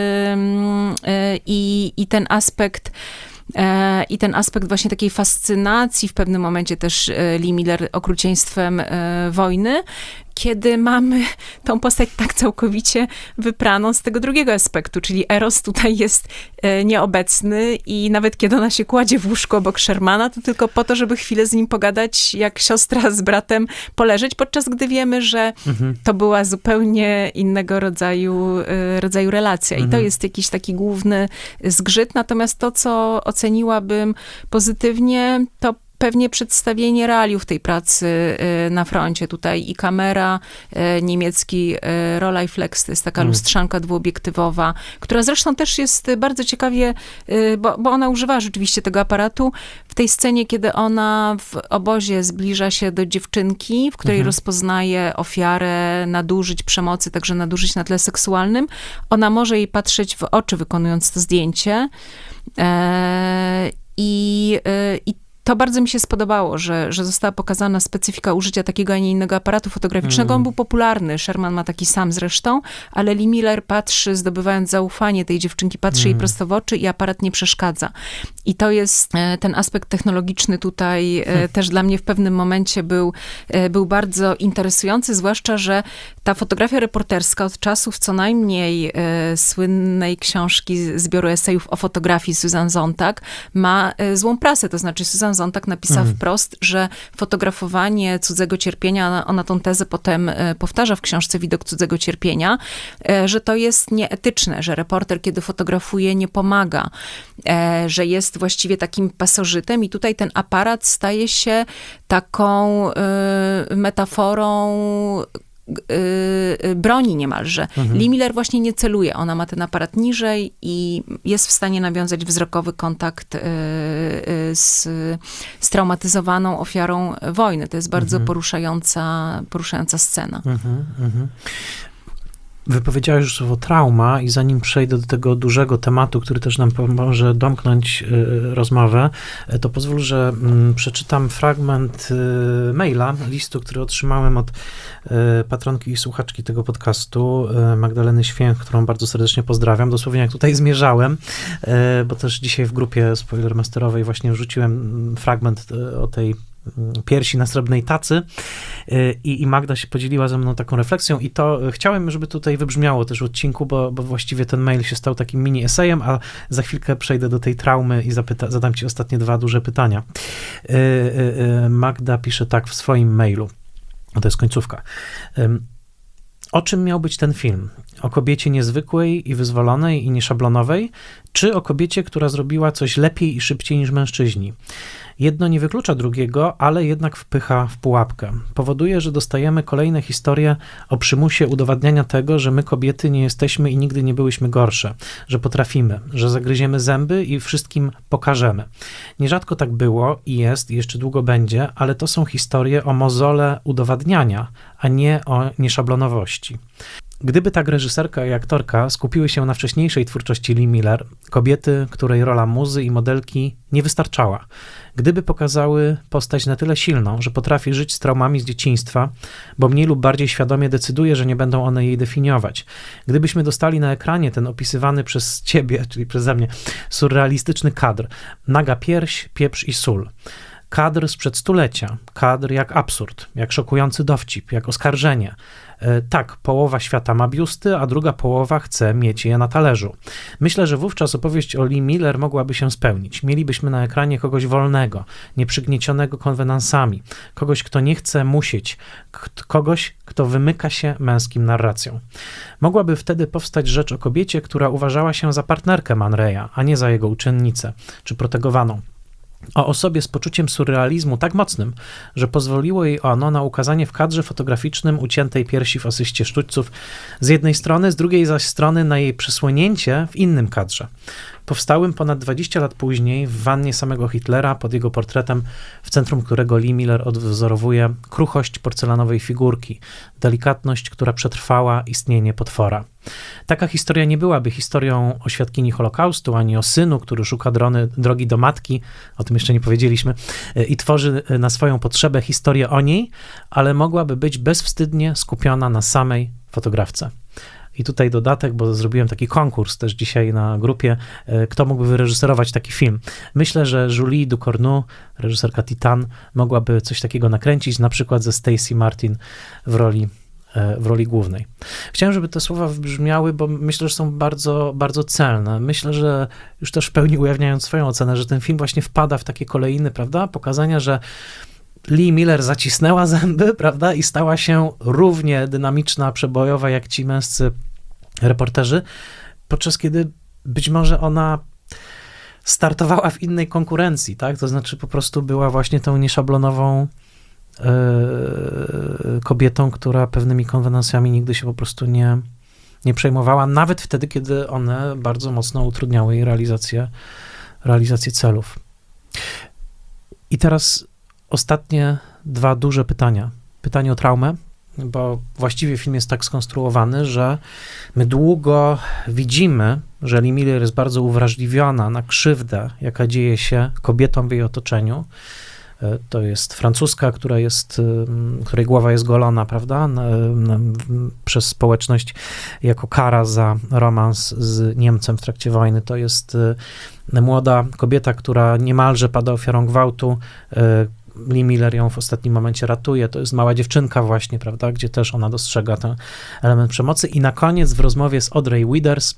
y, y, i, i ten aspekt i ten aspekt właśnie takiej fascynacji, w pewnym momencie też Lee Miller okrucieństwem wojny, kiedy mamy tą postać tak całkowicie wypraną z tego drugiego aspektu, czyli Eros tutaj jest nieobecny i nawet kiedy ona się kładzie w łóżko obok Shermana, to tylko po to, żeby chwilę z nim pogadać, jak siostra z bratem poleżeć, podczas gdy wiemy, że mhm. to była zupełnie innego rodzaju, rodzaju relacja. Mhm. I to jest jakiś taki główny zgrzyt. Natomiast to, co oceniłabym pozytywnie, to pewnie przedstawienie realiów tej pracy na froncie. Tutaj i kamera, niemiecki Rolleiflex, to jest taka mm. lustrzanka dwuobiektywowa, która zresztą też jest bardzo ciekawie, bo, bo ona używała rzeczywiście tego aparatu. W tej scenie, kiedy ona w obozie zbliża się do dziewczynki, w której mm-hmm. rozpoznaje ofiarę nadużyć, przemocy, także nadużyć na tle seksualnym, ona może jej patrzeć w oczy, wykonując to zdjęcie. E, i, e, i To bardzo mi się spodobało, że, że została pokazana specyfika użycia takiego, a nie innego aparatu fotograficznego. Mm. On był popularny, Sherman ma taki sam zresztą, ale Lee Miller patrzy, zdobywając zaufanie tej dziewczynki, patrzy mm. jej prosto w oczy i aparat nie przeszkadza. I to jest ten aspekt technologiczny tutaj hmm. też dla mnie w pewnym momencie był, był bardzo interesujący, zwłaszcza, że ta fotografia reporterska od czasów co najmniej e, słynnej książki z zbioru esejów o fotografii Susan Sontag ma e, złą prasę, to znaczy Susan Sontag napisała mm. wprost, że fotografowanie cudzego cierpienia, ona, ona tą tezę potem e, powtarza w książce Widok cudzego cierpienia, e, że to jest nieetyczne, że reporter, kiedy fotografuje, nie pomaga, e, że jest właściwie takim pasożytem i tutaj ten aparat staje się taką e, metaforą broni niemalże. Mhm. Lee Miller właśnie nie celuje. Ona ma ten aparat niżej i jest w stanie nawiązać wzrokowy kontakt z straumatyzowaną ofiarą wojny. To jest bardzo mhm. poruszająca, poruszająca scena. Mhm, mhm. Wypowiedziałeś już słowo trauma i zanim przejdę do tego dużego tematu, który też nam pomoże domknąć y, rozmowę, to pozwól, że y, przeczytam fragment y, maila, listu, który otrzymałem od y, patronki i słuchaczki tego podcastu, y, Magdaleny Święch, którą bardzo serdecznie pozdrawiam. Dosłownie jak tutaj zmierzałem, y, bo też dzisiaj w grupie spoilermasterowej właśnie wrzuciłem fragment y, o tej piersi na srebrnej tacy i, i Magda się podzieliła ze mną taką refleksją i to chciałem, żeby tutaj wybrzmiało też w odcinku, bo, bo właściwie ten mail się stał takim mini esejem, a za chwilkę przejdę do tej traumy i zapyta, zadam ci ostatnie dwa duże pytania. Magda pisze tak w swoim mailu, to jest końcówka. O czym miał być ten film? O kobiecie niezwykłej i wyzwolonej i nieszablonowej, czy o kobiecie, która zrobiła coś lepiej i szybciej niż mężczyźni? Jedno nie wyklucza drugiego, ale jednak wpycha w pułapkę. Powoduje, że dostajemy kolejne historie o przymusie udowadniania tego, że my kobiety nie jesteśmy i nigdy nie byłyśmy gorsze, że potrafimy, że zagryziemy zęby i wszystkim pokażemy. Nierzadko tak było i jest i jeszcze długo będzie, ale to są historie o mozole udowadniania, a nie o nieszablonowości. Gdyby tak reżyserka i aktorka skupiły się na wcześniejszej twórczości Lee Miller, kobiety, której rola muzy i modelki nie wystarczała, gdyby pokazały postać na tyle silną, że potrafi żyć z traumami z dzieciństwa, bo mniej lub bardziej świadomie decyduje, że nie będą one jej definiować, gdybyśmy dostali na ekranie ten opisywany przez ciebie, czyli przeze mnie, surrealistyczny kadr, naga pierś, pieprz i sól, kadr sprzed stulecia, kadr jak absurd, jak szokujący dowcip, jak oskarżenie. Tak, połowa świata ma biusty, a druga połowa chce mieć je na talerzu. Myślę, że wówczas opowieść o Lee Miller mogłaby się spełnić. Mielibyśmy na ekranie kogoś wolnego, nieprzygniecionego konwenansami, kogoś, kto nie chce musieć, k- kogoś, kto wymyka się męskim narracjom. Mogłaby wtedy powstać rzecz o kobiecie, która uważała się za partnerkę Man Raya, a nie za jego uczennicę, czy protegowaną. O osobie z poczuciem surrealizmu tak mocnym, że pozwoliło jej ono na ukazanie w kadrze fotograficznym uciętej piersi w asyście sztućców z jednej strony, z drugiej zaś strony na jej przesłonięcie w innym kadrze. Powstałym ponad dwadzieścia lat później w wannie samego Hitlera pod jego portretem, w centrum którego Lee Miller odwzorowuje kruchość porcelanowej figurki, delikatność, która przetrwała istnienie potwora. Taka historia nie byłaby historią o świadkini Holokaustu, ani o synu, który szuka drony, drogi do matki, o tym jeszcze nie powiedzieliśmy, i tworzy na swoją potrzebę historię o niej, ale mogłaby być bezwstydnie skupiona na samej fotografce. I tutaj dodatek, bo zrobiłem taki konkurs też dzisiaj na grupie, kto mógłby wyreżyserować taki film. Myślę, że Julie Ducournau, reżyserka Titan, mogłaby coś takiego nakręcić, na przykład ze Stacey Martin w roli, w roli głównej. Chciałem, żeby te słowa wybrzmiały, bo myślę, że są bardzo, bardzo celne. Myślę, że już też w pełni ujawniając swoją ocenę, że ten film właśnie wpada w takie kolejny, prawda, pokazania, że Lee Miller zacisnęła zęby, prawda, i stała się równie dynamiczna, przebojowa jak ci męscy reporterzy, podczas kiedy być może ona startowała w innej konkurencji, tak, to znaczy po prostu była właśnie tą nieszablonową yy, kobietą, która pewnymi konwenansjami nigdy się po prostu nie, nie przejmowała, nawet wtedy, kiedy one bardzo mocno utrudniały jej realizację, realizację celów. I teraz ostatnie dwa duże pytania. Pytanie o traumę, bo właściwie film jest tak skonstruowany, że my długo widzimy, że Lee Miller jest bardzo uwrażliwiona na krzywdę, jaka dzieje się kobietom w jej otoczeniu. To jest Francuska, która jest, której głowa jest golona, prawda, na, na, przez społeczność jako kara za romans z Niemcem w trakcie wojny. To jest młoda kobieta, która niemalże pada ofiarą gwałtu. Lee Miller ją w ostatnim momencie ratuje. To jest mała dziewczynka właśnie, prawda, gdzie też ona dostrzega ten element przemocy. I na koniec w rozmowie z Audrey Withers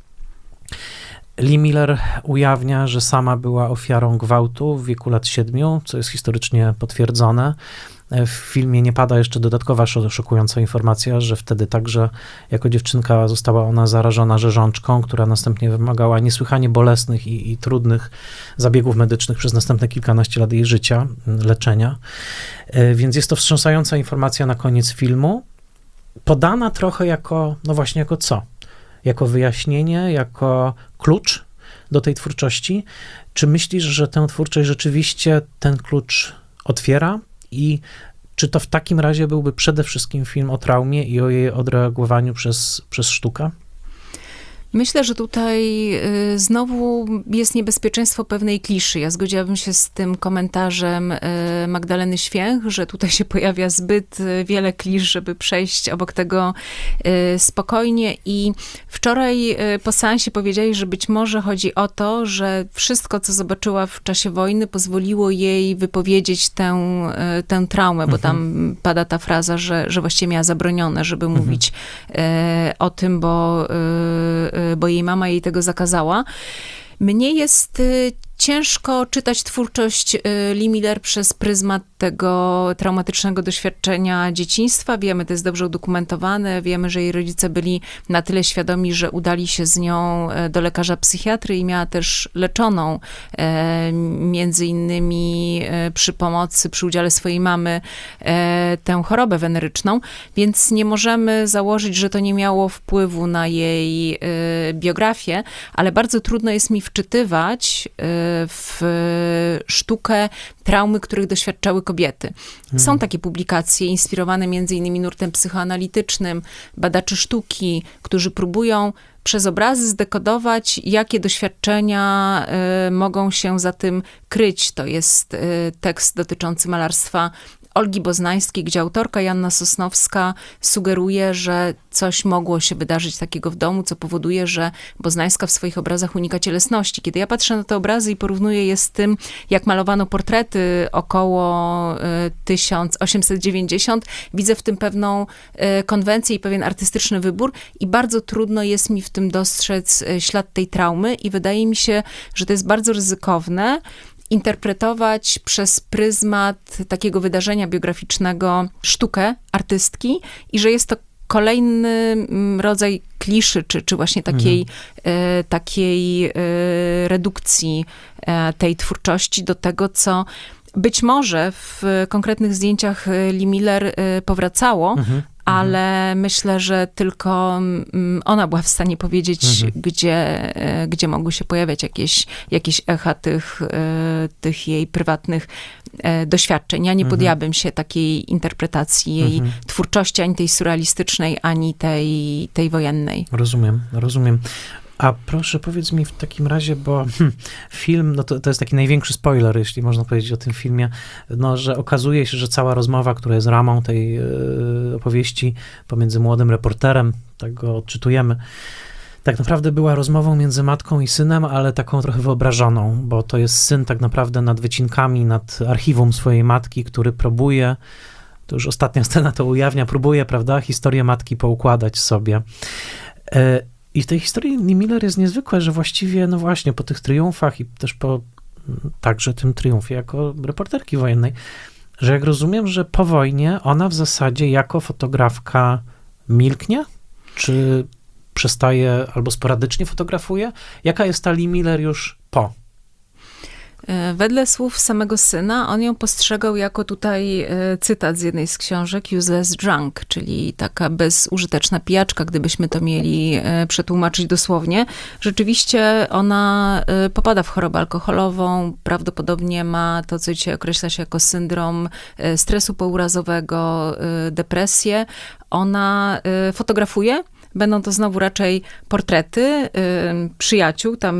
Lee Miller ujawnia, że sama była ofiarą gwałtu w wieku lat siedmiu, co jest historycznie potwierdzone. W filmie nie pada jeszcze dodatkowa szokująca informacja, że wtedy także jako dziewczynka została ona zarażona rzeżączką, która następnie wymagała niesłychanie bolesnych i, i trudnych zabiegów medycznych przez następne kilkanaście lat jej życia, leczenia. Więc jest to wstrząsająca informacja na koniec filmu, podana trochę jako, no właśnie jako co? Jako wyjaśnienie, jako klucz do tej twórczości. Czy myślisz, że tę twórczość rzeczywiście ten klucz otwiera? I czy to w takim razie byłby przede wszystkim film o traumie i o jej odreagowaniu przez, przez sztukę? Myślę, że tutaj y, znowu jest niebezpieczeństwo pewnej kliszy. Ja zgodziłabym się z tym komentarzem y, Magdaleny Święch, że tutaj się pojawia zbyt y, wiele klisz, żeby przejść obok tego y, spokojnie. I wczoraj y, po seansie powiedzieli, że być może chodzi o to, że wszystko, co zobaczyła w czasie wojny, pozwoliło jej wypowiedzieć tę, y, tę traumę, bo Mhm. tam pada ta fraza, że, że właściwie miała zabronione, żeby Mhm. mówić y, o tym, bo y, bo jej mama jej tego zakazała. Mnie jest y, ciężko czytać twórczość y, Lee Miller przez pryzmat tego traumatycznego doświadczenia dzieciństwa. Wiemy, to jest dobrze udokumentowane, wiemy, że jej rodzice byli na tyle świadomi, że udali się z nią e, do lekarza psychiatry i miała też leczoną e, między innymi e, przy pomocy, przy udziale swojej mamy e, tę chorobę weneryczną, więc nie możemy założyć, że to nie miało wpływu na jej e, biografię, ale bardzo trudno jest mi wczytywać e, w sztukę traumy, których doświadczały kobiety. Są takie publikacje inspirowane między innymi nurtem psychoanalitycznym, badaczy sztuki, którzy próbują przez obrazy zdekodować, jakie doświadczenia y, mogą się za tym kryć. To jest y, tekst dotyczący malarstwa Olgi Boznańskiej, gdzie autorka Joanna Sosnowska sugeruje, że coś mogło się wydarzyć takiego w domu, co powoduje, że Boznańska w swoich obrazach unika cielesności. Kiedy ja patrzę na te obrazy i porównuję je z tym, jak malowano portrety około tysiąc osiemset dziewięćdziesiąt, widzę w tym pewną konwencję i pewien artystyczny wybór i bardzo trudno jest mi w tym dostrzec ślad tej traumy i wydaje mi się, że to jest bardzo ryzykowne, interpretować przez pryzmat takiego wydarzenia biograficznego sztukę artystki i że jest to kolejny rodzaj kliszy, czy, czy właśnie takiej, mhm. e, takiej e, redukcji e, tej twórczości do tego, co być może w konkretnych zdjęciach Lee Miller e, powracało, mhm. ale myślę, że tylko ona była w stanie powiedzieć, mhm. gdzie, gdzie mogły się pojawiać jakieś, jakieś echa tych, tych jej prywatnych doświadczeń. Ja nie mhm. podjęłabym się takiej interpretacji jej mhm. twórczości, ani tej surrealistycznej, ani tej, tej wojennej. Rozumiem, rozumiem. A proszę powiedz mi w takim razie, bo hmm, film, no to, to jest taki największy spoiler, jeśli można powiedzieć o tym filmie, no, że okazuje się, że cała rozmowa, która jest ramą tej y, opowieści pomiędzy młodym reporterem, tak go odczytujemy, tak naprawdę była rozmową między matką i synem, ale taką trochę wyobrażoną, bo to jest syn tak naprawdę nad wycinkami, nad archiwum swojej matki, który próbuje, to już ostatnia scena to ujawnia, próbuje, prawda, historię matki poukładać sobie. Y, I w tej historii Lee Miller jest niezwykłe, że właściwie, no właśnie, po tych triumfach i też po także tym triumfie jako reporterki wojennej, że jak rozumiem, że po wojnie ona w zasadzie jako fotografka milknie, czy przestaje albo sporadycznie fotografuje? Jaka jest ta Lee Miller już po? Wedle słów samego syna, on ją postrzegał jako tutaj cytat z jednej z książek, useless drunk, czyli taka bezużyteczna pijaczka, gdybyśmy to mieli przetłumaczyć dosłownie. Rzeczywiście ona popada w chorobę alkoholową, prawdopodobnie ma to, co dzisiaj określa się jako syndrom stresu pourazowego, depresję. Ona fotografuje. Będą to znowu raczej portrety y, przyjaciół. Tam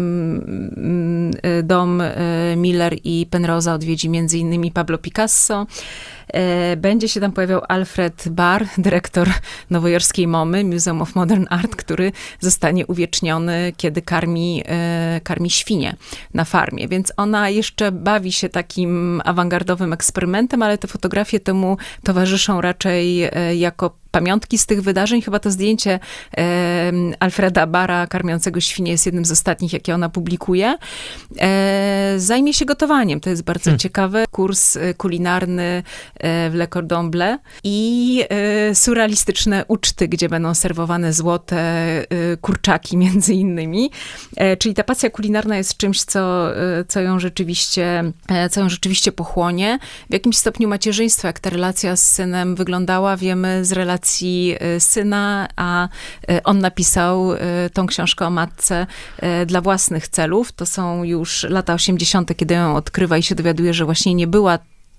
y, dom y, Miller i Penrose'a odwiedzi między innymi Pablo Picasso. Y, będzie się tam pojawiał Alfred Barr, dyrektor nowojorskiej MoMy, Museum of Modern Art, który zostanie uwieczniony, kiedy karmi, y, karmi świnie na farmie. Więc ona jeszcze bawi się takim awangardowym eksperymentem, ale te fotografie temu towarzyszą raczej y, jako pamiątki z tych wydarzeń. Chyba to zdjęcie e, Alfreda Barra karmiącego świnie jest jednym z ostatnich, jakie ona publikuje. E, zajmie się gotowaniem. To jest bardzo hmm. ciekawe. Kurs kulinarny e, w Le Cordon Bleu i e, surrealistyczne uczty, gdzie będą serwowane złote e, kurczaki między innymi. E, czyli ta pasja kulinarna jest czymś, co, e, co ją rzeczywiście, e, co ją rzeczywiście pochłonie. W jakimś stopniu macierzyństwa, jak ta relacja z synem wyglądała, wiemy z relacji syna, a on napisał tą książkę o matce dla własnych celów. To są już lata osiemdziesiąte, kiedy ją odkrywa i się dowiaduje, że właśnie nie była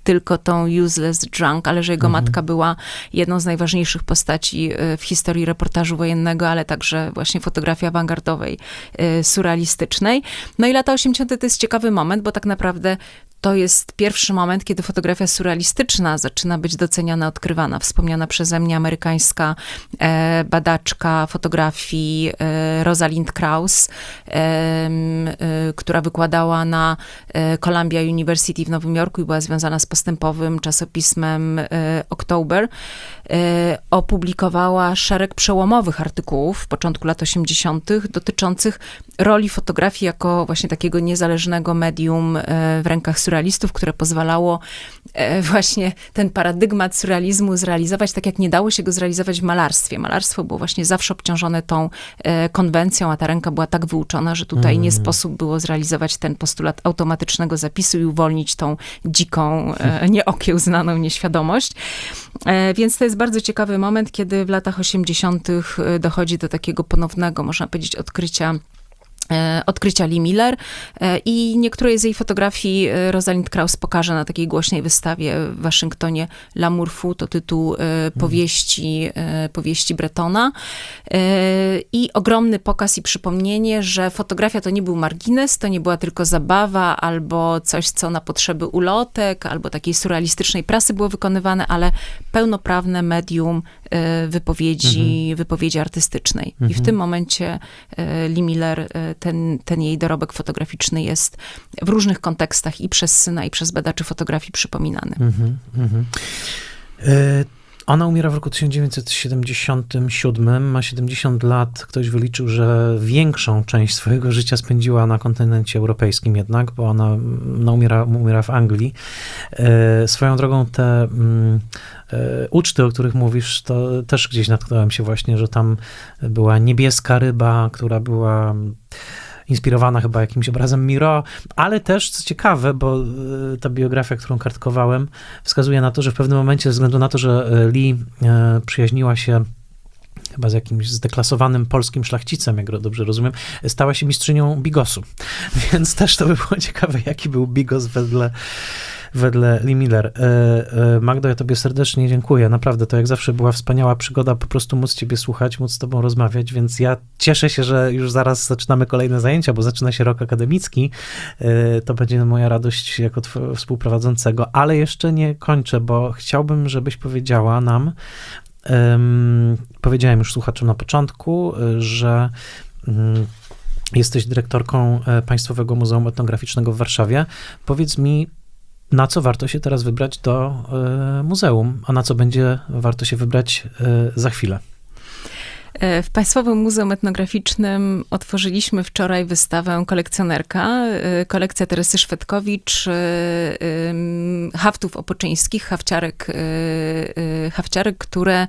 tylko tą useless drunk, ale że jego Mhm. matka była jedną z najważniejszych postaci w historii reportażu wojennego, ale także właśnie fotografii awangardowej, surrealistycznej. No i lata osiemdziesiąte to jest ciekawy moment, bo tak naprawdę to jest pierwszy moment, kiedy fotografia surrealistyczna zaczyna być doceniana, odkrywana. Wspomniana przeze mnie amerykańska e, badaczka fotografii e, Rosalind Krauss, e, e, która wykładała na e, Columbia University w Nowym Jorku i była związana z postępowym czasopismem e, October, e, opublikowała szereg przełomowych artykułów w początku lat osiemdziesiątych dotyczących roli fotografii jako właśnie takiego niezależnego medium e, w rękach surrealistów, które pozwalało e, właśnie ten paradygmat surrealizmu zrealizować tak, jak nie dało się go zrealizować w malarstwie. Malarstwo było właśnie zawsze obciążone tą e, konwencją, a ta ręka była tak wyuczona, że tutaj mm. nie sposób było zrealizować ten postulat automatycznego zapisu i uwolnić tą dziką, e, nieokiełznaną nieświadomość. E, więc to jest bardzo ciekawy moment, kiedy w latach osiemdziesiątych dochodzi do takiego ponownego, można powiedzieć, odkrycia odkrycia Lee Miller i niektóre z jej fotografii Rosalind Krauss pokaże na takiej głośnej wystawie w Waszyngtonie L'amour fou, to tytuł powieści, powieści Bretona. I ogromny pokaz i przypomnienie, że fotografia to nie był margines, to nie była tylko zabawa albo coś, co na potrzeby ulotek, albo takiej surrealistycznej prasy było wykonywane, ale pełnoprawne medium wypowiedzi, mhm. wypowiedzi artystycznej. Mhm. I w tym momencie Lee Miller Ten, ten jej dorobek fotograficzny jest w różnych kontekstach i przez syna, i przez badaczy fotografii przypominany. Mm-hmm, mm-hmm. Y- ona umiera w roku tysiąc dziewięćset siedemdziesiątym siódmym, ma siedemdziesiąt lat. Ktoś wyliczył, że większą część swojego życia spędziła na kontynencie europejskim jednak, bo ona no, umiera, umiera w Anglii. Y- swoją drogą te... Mm, uczty, o których mówisz, to też gdzieś natknąłem się właśnie, że tam była niebieska ryba, która była inspirowana chyba jakimś obrazem Miro, ale też, co ciekawe, bo ta biografia, którą kartkowałem, wskazuje na to, że w pewnym momencie, ze względu na to, że Lee przyjaźniła się chyba z jakimś zdeklasowanym polskim szlachcicem, jak dobrze rozumiem, stała się mistrzynią bigosu. Więc też to by było ciekawe, jaki był bigos wedle wedle Lee Miller. Magdo, ja tobie serdecznie dziękuję. Naprawdę, to jak zawsze była wspaniała przygoda po prostu móc ciebie słuchać, móc z tobą rozmawiać, więc ja cieszę się, że już zaraz zaczynamy kolejne zajęcia, bo zaczyna się rok akademicki. To będzie moja radość jako współprowadzącego, ale jeszcze nie kończę, bo chciałbym, żebyś powiedziała nam, um, powiedziałem już słuchaczom na początku, że um, jesteś dyrektorką Państwowego Muzeum Etnograficznego w Warszawie. Powiedz mi, na co warto się teraz wybrać do y, muzeum, a na co będzie warto się wybrać y, za chwilę? W Państwowym Muzeum Etnograficznym otworzyliśmy wczoraj wystawę Kolekcjonerka, kolekcja Teresy Szwedkowicz, haftów opoczyńskich, hafciarek, hafciarek, które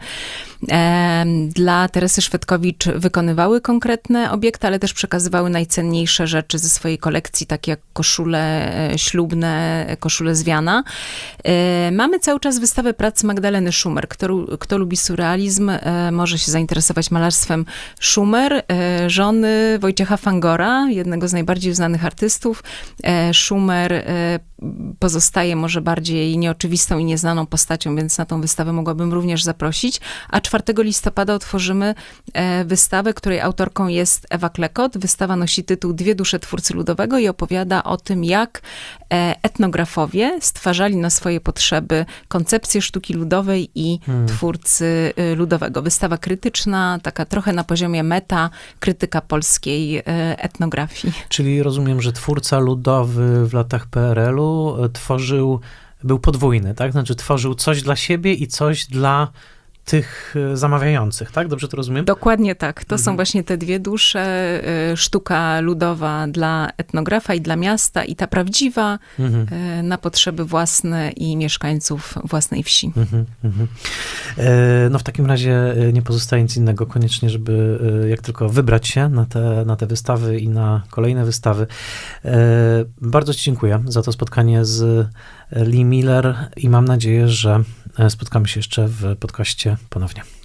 dla Teresy Szwedkowicz wykonywały konkretne obiekty, ale też przekazywały najcenniejsze rzeczy ze swojej kolekcji, takie jak koszule ślubne, koszule z wiana. Mamy cały czas wystawę prac Magdaleny Schumer. Kto, kto lubi surrealizm, może się zainteresować malarstwem Schumer, żony Wojciecha Fangora, jednego z najbardziej uznanych artystów. Schumer pozostaje może bardziej nieoczywistą i nieznaną postacią, więc na tą wystawę mogłabym również zaprosić. A czwartego listopada otworzymy wystawę, której autorką jest Ewa Klekot. Wystawa nosi tytuł Dwie dusze twórcy ludowego i opowiada o tym, jak etnografowie stwarzali na swoje potrzeby koncepcję sztuki ludowej i hmm. twórcy ludowego. Wystawa krytyczna, taka trochę na poziomie meta, krytyka polskiej etnografii. Czyli rozumiem, że twórca ludowy w latach P R L-u tworzył, był podwójny, tak? Znaczy tworzył coś dla siebie i coś dla tych zamawiających, tak? Dobrze to rozumiem? Dokładnie tak. To mhm. są właśnie te dwie dusze, sztuka ludowa dla etnografa i dla miasta i ta prawdziwa mhm. na potrzeby własne i mieszkańców własnej wsi. Mhm. Mhm. No w takim razie nie pozostaje nic innego koniecznie, żeby jak tylko wybrać się na te, na te wystawy i na kolejne wystawy. Bardzo ci dziękuję za to spotkanie z Lee Miller i mam nadzieję, że spotkamy się jeszcze w podcaście ponownie.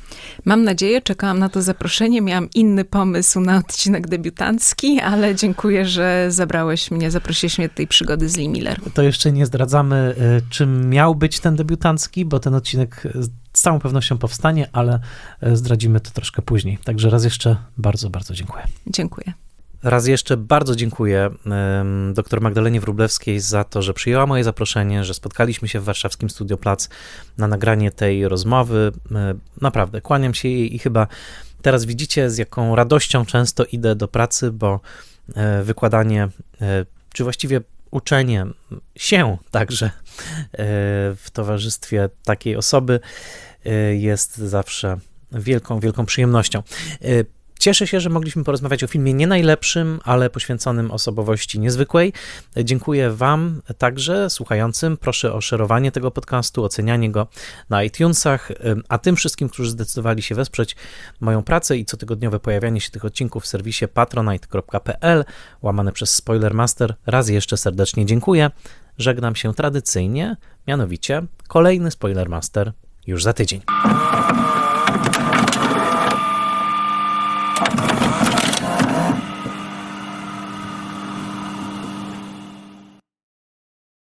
Mam nadzieję, czekałam na to zaproszenie, miałam inny pomysł na odcinek debiutancki, ale dziękuję, że zabrałeś mnie, zaprosiłeś mnie do tej przygody z Lee Miller. To jeszcze nie zdradzamy, czym miał być ten debiutancki, bo ten odcinek z całą pewnością powstanie, ale zdradzimy to troszkę później. Także raz jeszcze bardzo, bardzo dziękuję. Dziękuję. Raz jeszcze bardzo dziękuję um, dr Magdalenie Wróblewskiej za to, że przyjęła moje zaproszenie, że spotkaliśmy się w warszawskim Studio Plac na nagranie tej rozmowy. Naprawdę, kłaniam się jej i chyba teraz widzicie, z jaką radością często idę do pracy, bo wykładanie, czy właściwie uczenie się także w towarzystwie takiej osoby jest zawsze wielką, wielką przyjemnością. Cieszę się, że mogliśmy porozmawiać o filmie nie najlepszym, ale poświęconym osobowości niezwykłej. Dziękuję wam także, słuchającym. Proszę o szerowanie tego podcastu, ocenianie go na iTunesach, a tym wszystkim, którzy zdecydowali się wesprzeć moją pracę i cotygodniowe pojawianie się tych odcinków w serwisie patronite kropka p l łamane przez Spoilermaster, raz jeszcze serdecznie dziękuję. Żegnam się tradycyjnie, mianowicie kolejny Spoilermaster już za tydzień.